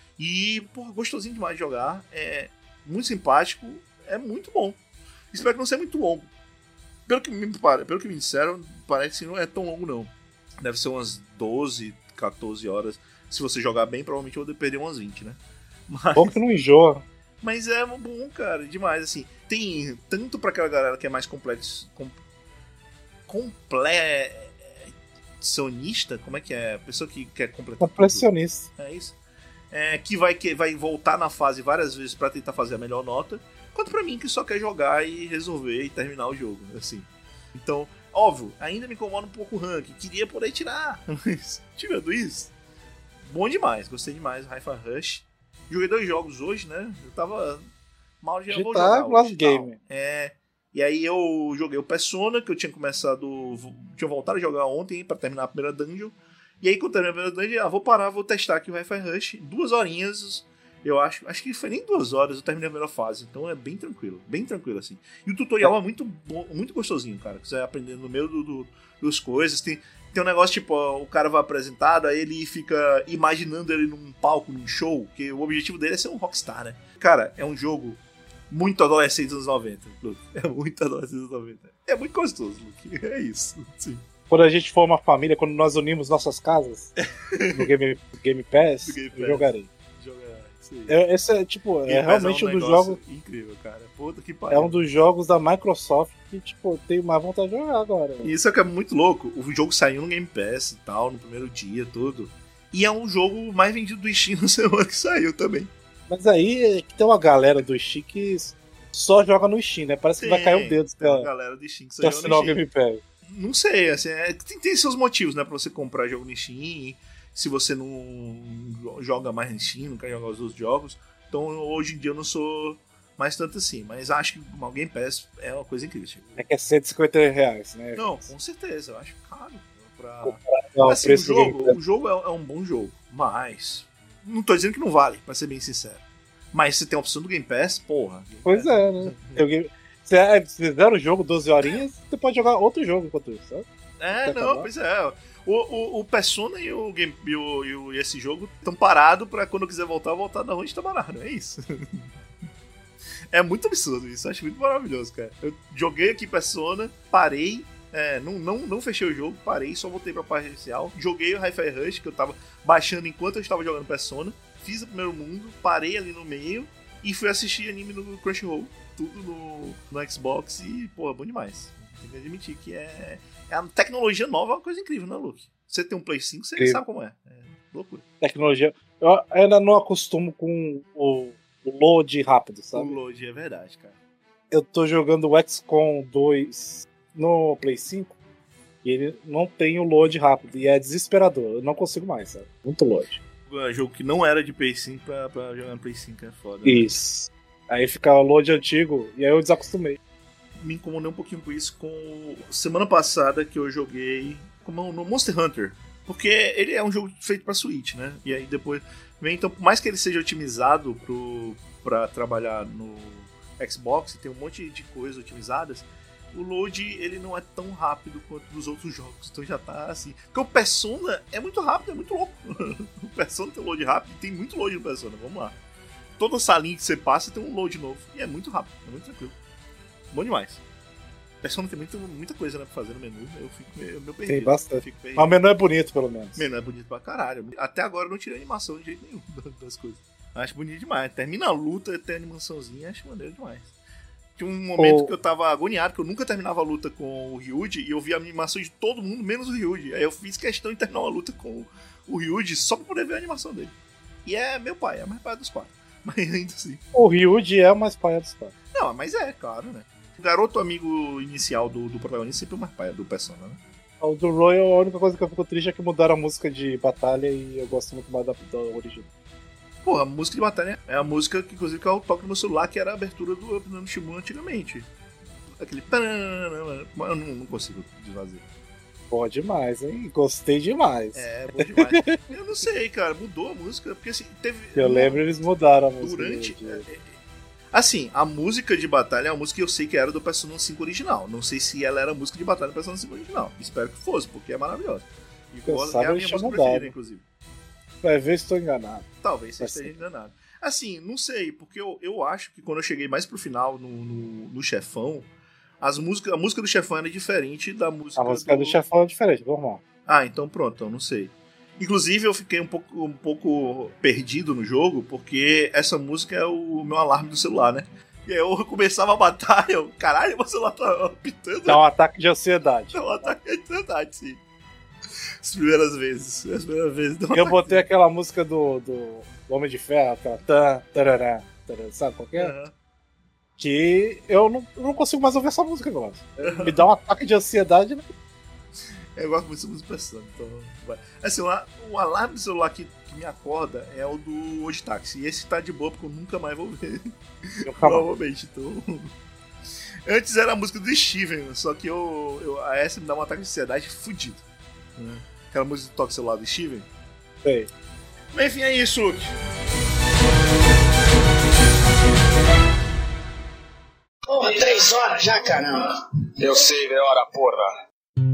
E, pô, gostosinho demais de jogar. É muito simpático. É muito bom. Espero que não seja muito longo. Pelo que me, pelo que me disseram, parece que não é tão longo, não. Deve ser umas doze, catorze horas. Se você jogar bem, provavelmente eu vou perder umas vinte, né? Mas, bom que não enjoa. Mas é bom, cara. Demais, assim. Tem tanto pra aquela galera que é mais complexo... Com, completionista? Como é que é? Pessoa que quer completar... Completionista. É isso. É, que, vai, que vai voltar na fase várias vezes pra tentar fazer a melhor nota, quanto pra mim que só quer jogar e resolver e terminar o jogo, assim. Então, óbvio, ainda me incomoda um pouco o rank, queria poder tirar, mas tirando isso, bom demais, gostei demais do Hi-Fi Rush. Joguei dois jogos hoje, né? Eu tava mal, já vou tá jogar hoje, game. É, e aí eu joguei o Persona, que eu tinha começado, tinha voltado a jogar ontem pra terminar a primeira dungeon. E aí, quando terminar a primeira dungeon, ah, vou parar, vou testar aqui o Hi-Fi Rush. Duas horinhas, eu acho. Acho que foi nem duas horas, eu terminei a primeira fase. Então é bem tranquilo, bem tranquilo, assim. E o tutorial é muito bom, muito gostosinho, cara. Você vai aprendendo no meio do, do, dos coisas. Tem, tem um negócio, tipo, ó, o cara vai apresentado, aí ele fica imaginando ele num palco, num show, que o objetivo dele é ser um rockstar, né? Cara, é um jogo muito adolescente dos anos noventa, Luke. É muito adolescente dos anos noventa. É muito gostoso, Luke. É isso, sim. Quando a gente for uma família, quando nós unimos nossas casas no Game, Game Pass, Game Pass. eu jogarei. Jogar, é, esse é, tipo, Game é Pass realmente é um, um dos negócio jogos... incrível, cara. Puta que pariu. É um dos jogos da Microsoft que, tipo, eu tenho mais vontade de jogar agora. E isso é que é muito louco. O jogo saiu no Game Pass e tal, no primeiro dia, tudo. E é um jogo mais vendido do Steam na semana que saiu também. Mas aí tem uma galera do Steam que só joga no Steam, né? Parece que Tem, vai cair o dedo se tem uma a- galera do Steam que só se joga assinar no o Steam. Game Pass. Não sei, assim, é, tem, tem seus motivos, né, pra você comprar jogo no Steam, se você não joga mais no Steam, não quer jogar os outros jogos. Então, hoje em dia eu não sou mais tanto assim, mas acho que o Game Pass é uma coisa incrível. Tipo. É que é cento e cinquenta reais, né? Não, com certeza, eu acho caro. Pra... Não, o Assim, o preço do Game jogo, Pass. o jogo é, é um bom jogo, mas não tô dizendo que não vale, pra ser bem sincero. Mas se tem a opção do Game Pass, porra. Game Pois Pass- é, né? Tem o Game- Se é- se fizer o jogo doze horinhas, você pode jogar outro jogo enquanto isso, sabe? É, Quer não, acabar? pois é. O, o, o Persona e, o game, e, o, e, o- e esse jogo estão parados pra quando eu quiser voltar, voltar da onde tá parado. É isso. É muito absurdo isso. Eu acho muito maravilhoso, cara. Eu joguei aqui Persona, parei. É, não, não, não fechei o jogo, parei, só voltei pra parte inicial. Joguei o Hi-Fi Rush, que eu tava baixando enquanto eu estava jogando Persona. Fiz o primeiro mundo, parei ali no meio e fui assistir anime no Crunchyroll. Tudo no, no Xbox e, pô, é bom demais. Tem que admitir que é. É a tecnologia nova, é uma coisa incrível, né, Luke? Você tem um Play cinco, você Incrível. sabe como é. É loucura. Tecnologia. Eu ainda não acostumo com o, o load rápido, O sabe? load é verdade, cara. Eu tô jogando o X COM dois no Play cinco e ele não tem o load rápido. E é desesperador. Eu não consigo mais, sabe? Muito load. É jogo que não era de Play cinco pra, pra jogar no Play cinco é foda. né? Isso. Aí fica o load antigo e aí eu desacostumei. Me incomodei um pouquinho com isso com semana passada que eu joguei como no Monster Hunter. Porque ele é um jogo feito pra Switch, né? E aí depois vem, então, por mais que ele seja otimizado pro, pra trabalhar no Xbox, e tem um monte de coisas otimizadas, o load ele não é tão rápido quanto dos outros jogos. Então já tá assim. Porque o Persona é muito rápido, é muito louco. O Persona tem load rápido e tem muito load no Persona. Vamos lá. Toda salinha que você passa tem um load novo. E é muito rápido, é muito tranquilo. Bom demais. Persona tem muito, muita coisa, né, pra fazer no menu. Eu fico meio, meio perdido. Tem bastante. Eu fico perdido. Mas o menu é bonito, pelo menos. O menu é bonito pra caralho. Até agora eu não tirei animação de jeito nenhum das coisas. Acho bonito demais. Termina a luta, tem animaçãozinha, acho maneiro demais. Tinha um momento O- que eu tava agoniado, que eu nunca terminava a luta com o Ryuji, e eu vi a animação de todo mundo, menos o Ryuji. Aí eu fiz questão de terminar uma luta com o Ryuji só pra poder ver a animação dele. E é meu pai, é mais pai dos quatro. Mas ainda assim. O Ryuji é o mais paia dos quatro. Não, mas é, claro, né? O garoto amigo inicial do, do protagonista sempre é o mais pai do Persona, né? O do Royal, a única coisa que eu fico triste é que mudaram a música de batalha e eu gosto muito mais da, da original. Pô, a música de batalha é a música que, inclusive, que eu toco no meu celular, que era a abertura do Up no Shimun antigamente. Aquele. Mas eu não, não consigo desfazer. Bom demais, hein? Gostei demais. É, bom demais. Eu não sei, cara, mudou a música, porque assim, teve. Eu lembro, eles mudaram a música. Durante. de- é, é, Assim, a música de batalha é uma música que eu sei que era do Persona cinco original. Não sei se ela era a música de batalha do Persona cinco original. Espero que fosse, porque é maravilhosa. E Eu é sabe, a minha eles música tinham preferida, mudado. inclusive. Vai ver se estou enganado. Talvez você Vai esteja ser. enganado. Assim, não sei, porque eu, eu acho que quando eu cheguei mais pro final, no, no, no chefão, as músicas, a música do chefão era diferente da música, A música do chefão é diferente, normal. Ah, então pronto, eu não sei. Inclusive eu fiquei um pouco, um pouco perdido no jogo, porque essa música é o meu alarme do celular, né? E aí eu começava a batalha, eu, caralho, meu celular tá apitando. Dá um ataque de ansiedade. Dá um ataque de ansiedade, sim. As primeiras vezes. As primeiras vezes. dá um Eu ataque. botei aquela música do, do Homem de Ferro, aquela tan, tarará, tarará, sabe qual que é? Aham. Que eu não, eu não consigo mais ouvir essa música agora. Me dá um ataque de ansiedade. Eu gosto muito dessa música Persona, então vai. Assim, o, a- o alarme do celular que, que me acorda é o do Hoje Táxi. E esse tá de boa porque eu nunca mais vou ver. Eu calma. Provavelmente, então. Antes era a música do Steven, só que eu, eu, a essa me dá um ataque de ansiedade fudido. Né? Aquela música do toque celular do Steven. Sei. Mas enfim, é isso, Luke. Pô, três horas já, caramba. Eu sei, é hora, porra.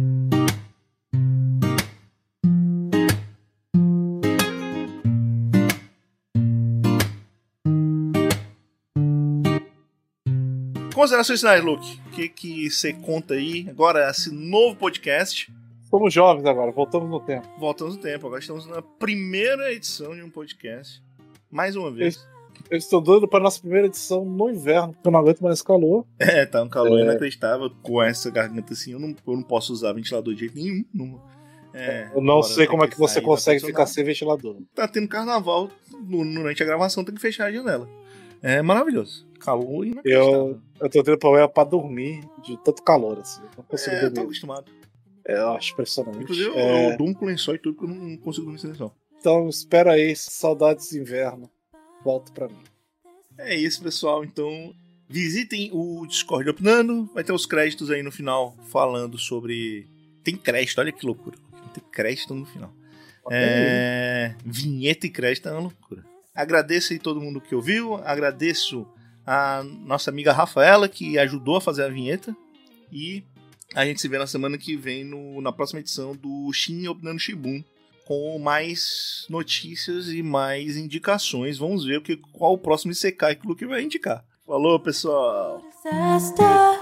Considerações finais, Luke. O que que você conta aí? Agora, esse novo podcast. Somos jovens agora, voltamos no tempo. Voltamos no tempo. Agora estamos na primeira edição de um podcast. Mais uma vez. Eu estou doido para nossa primeira edição no inverno, porque eu não aguento mais calor. É, tá um calor É. inacreditável. Com essa garganta assim, eu não, eu não posso usar ventilador de jeito nenhum. Não- É, Eu não agora sei tem como é que você sair consegue do ficar ar-condicionado. sem ventilador. Tá tendo carnaval, no- durante a gravação tem que fechar a janela. É maravilhoso. Calor inacreditável. Eu, eu tô tendo problema pra dormir de tanto calor, assim. Não consigo É, eu tô dormir. acostumado. É, eu acho impressionante. Inclusive, É, eu durmo com lençol e tudo, porque eu não consigo dormir sem lençol. Então, espera aí, saudades de inverno. Volta pra mim. É isso, pessoal. Então, visitem o Discord Opinando. Vai ter os créditos aí no final falando sobre... Tem crédito, olha que loucura. Tem crédito no final. É... Vinheta e crédito é uma loucura. Agradeço aí todo mundo que ouviu. Agradeço a nossa amiga Rafaela, que ajudou a fazer a vinheta. E a gente se vê na semana que vem no, na próxima edição do Shin Opinando Shibun, com mais notícias e mais indicações. Vamos ver o que, qual o próximo Isekai que o Luke vai indicar. Falou, pessoal! Disaster.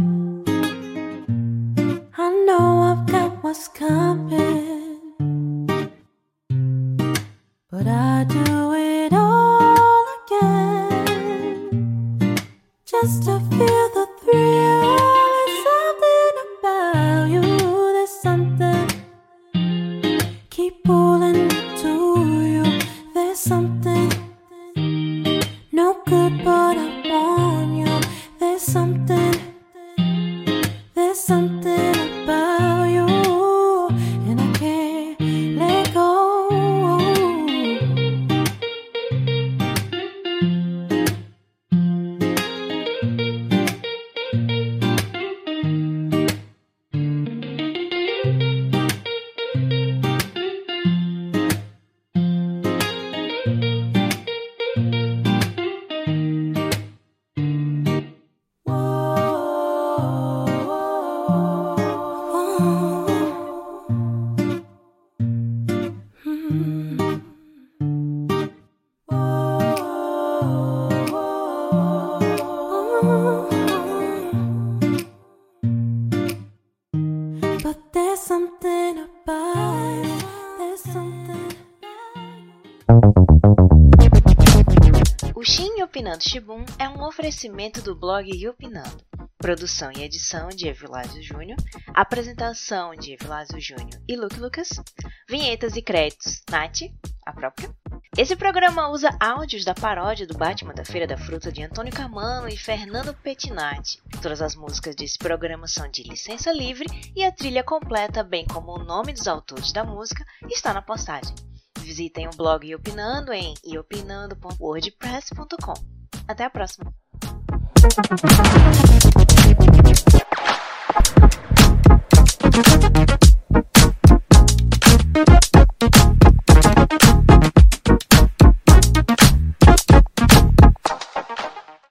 I know I've got what's coming, but I do it all again just to feel the thrill. There's something about you, there's something keep pulling to you. There's something no good, but I want you. There's something, there's something about you, and I can't let go. But there's something about it. There's something O Shin Opinando Shibun é um oferecimento do blog Yopinando. Produção e edição de Evilásio Júnior. Apresentação de Evilásio Júnior e Luke Lucas. Vinhetas e créditos, Nath, a própria. Esse programa usa áudios da paródia do Batman da Feira da Fruta de Antônio Camano e Fernando Pettinati. Todas as músicas desse programa são de licença livre e a trilha completa, bem como o nome dos autores da música, está na postagem. Visitem o blog Iopinando em iopinando ponto wordpress ponto com. Até a próxima!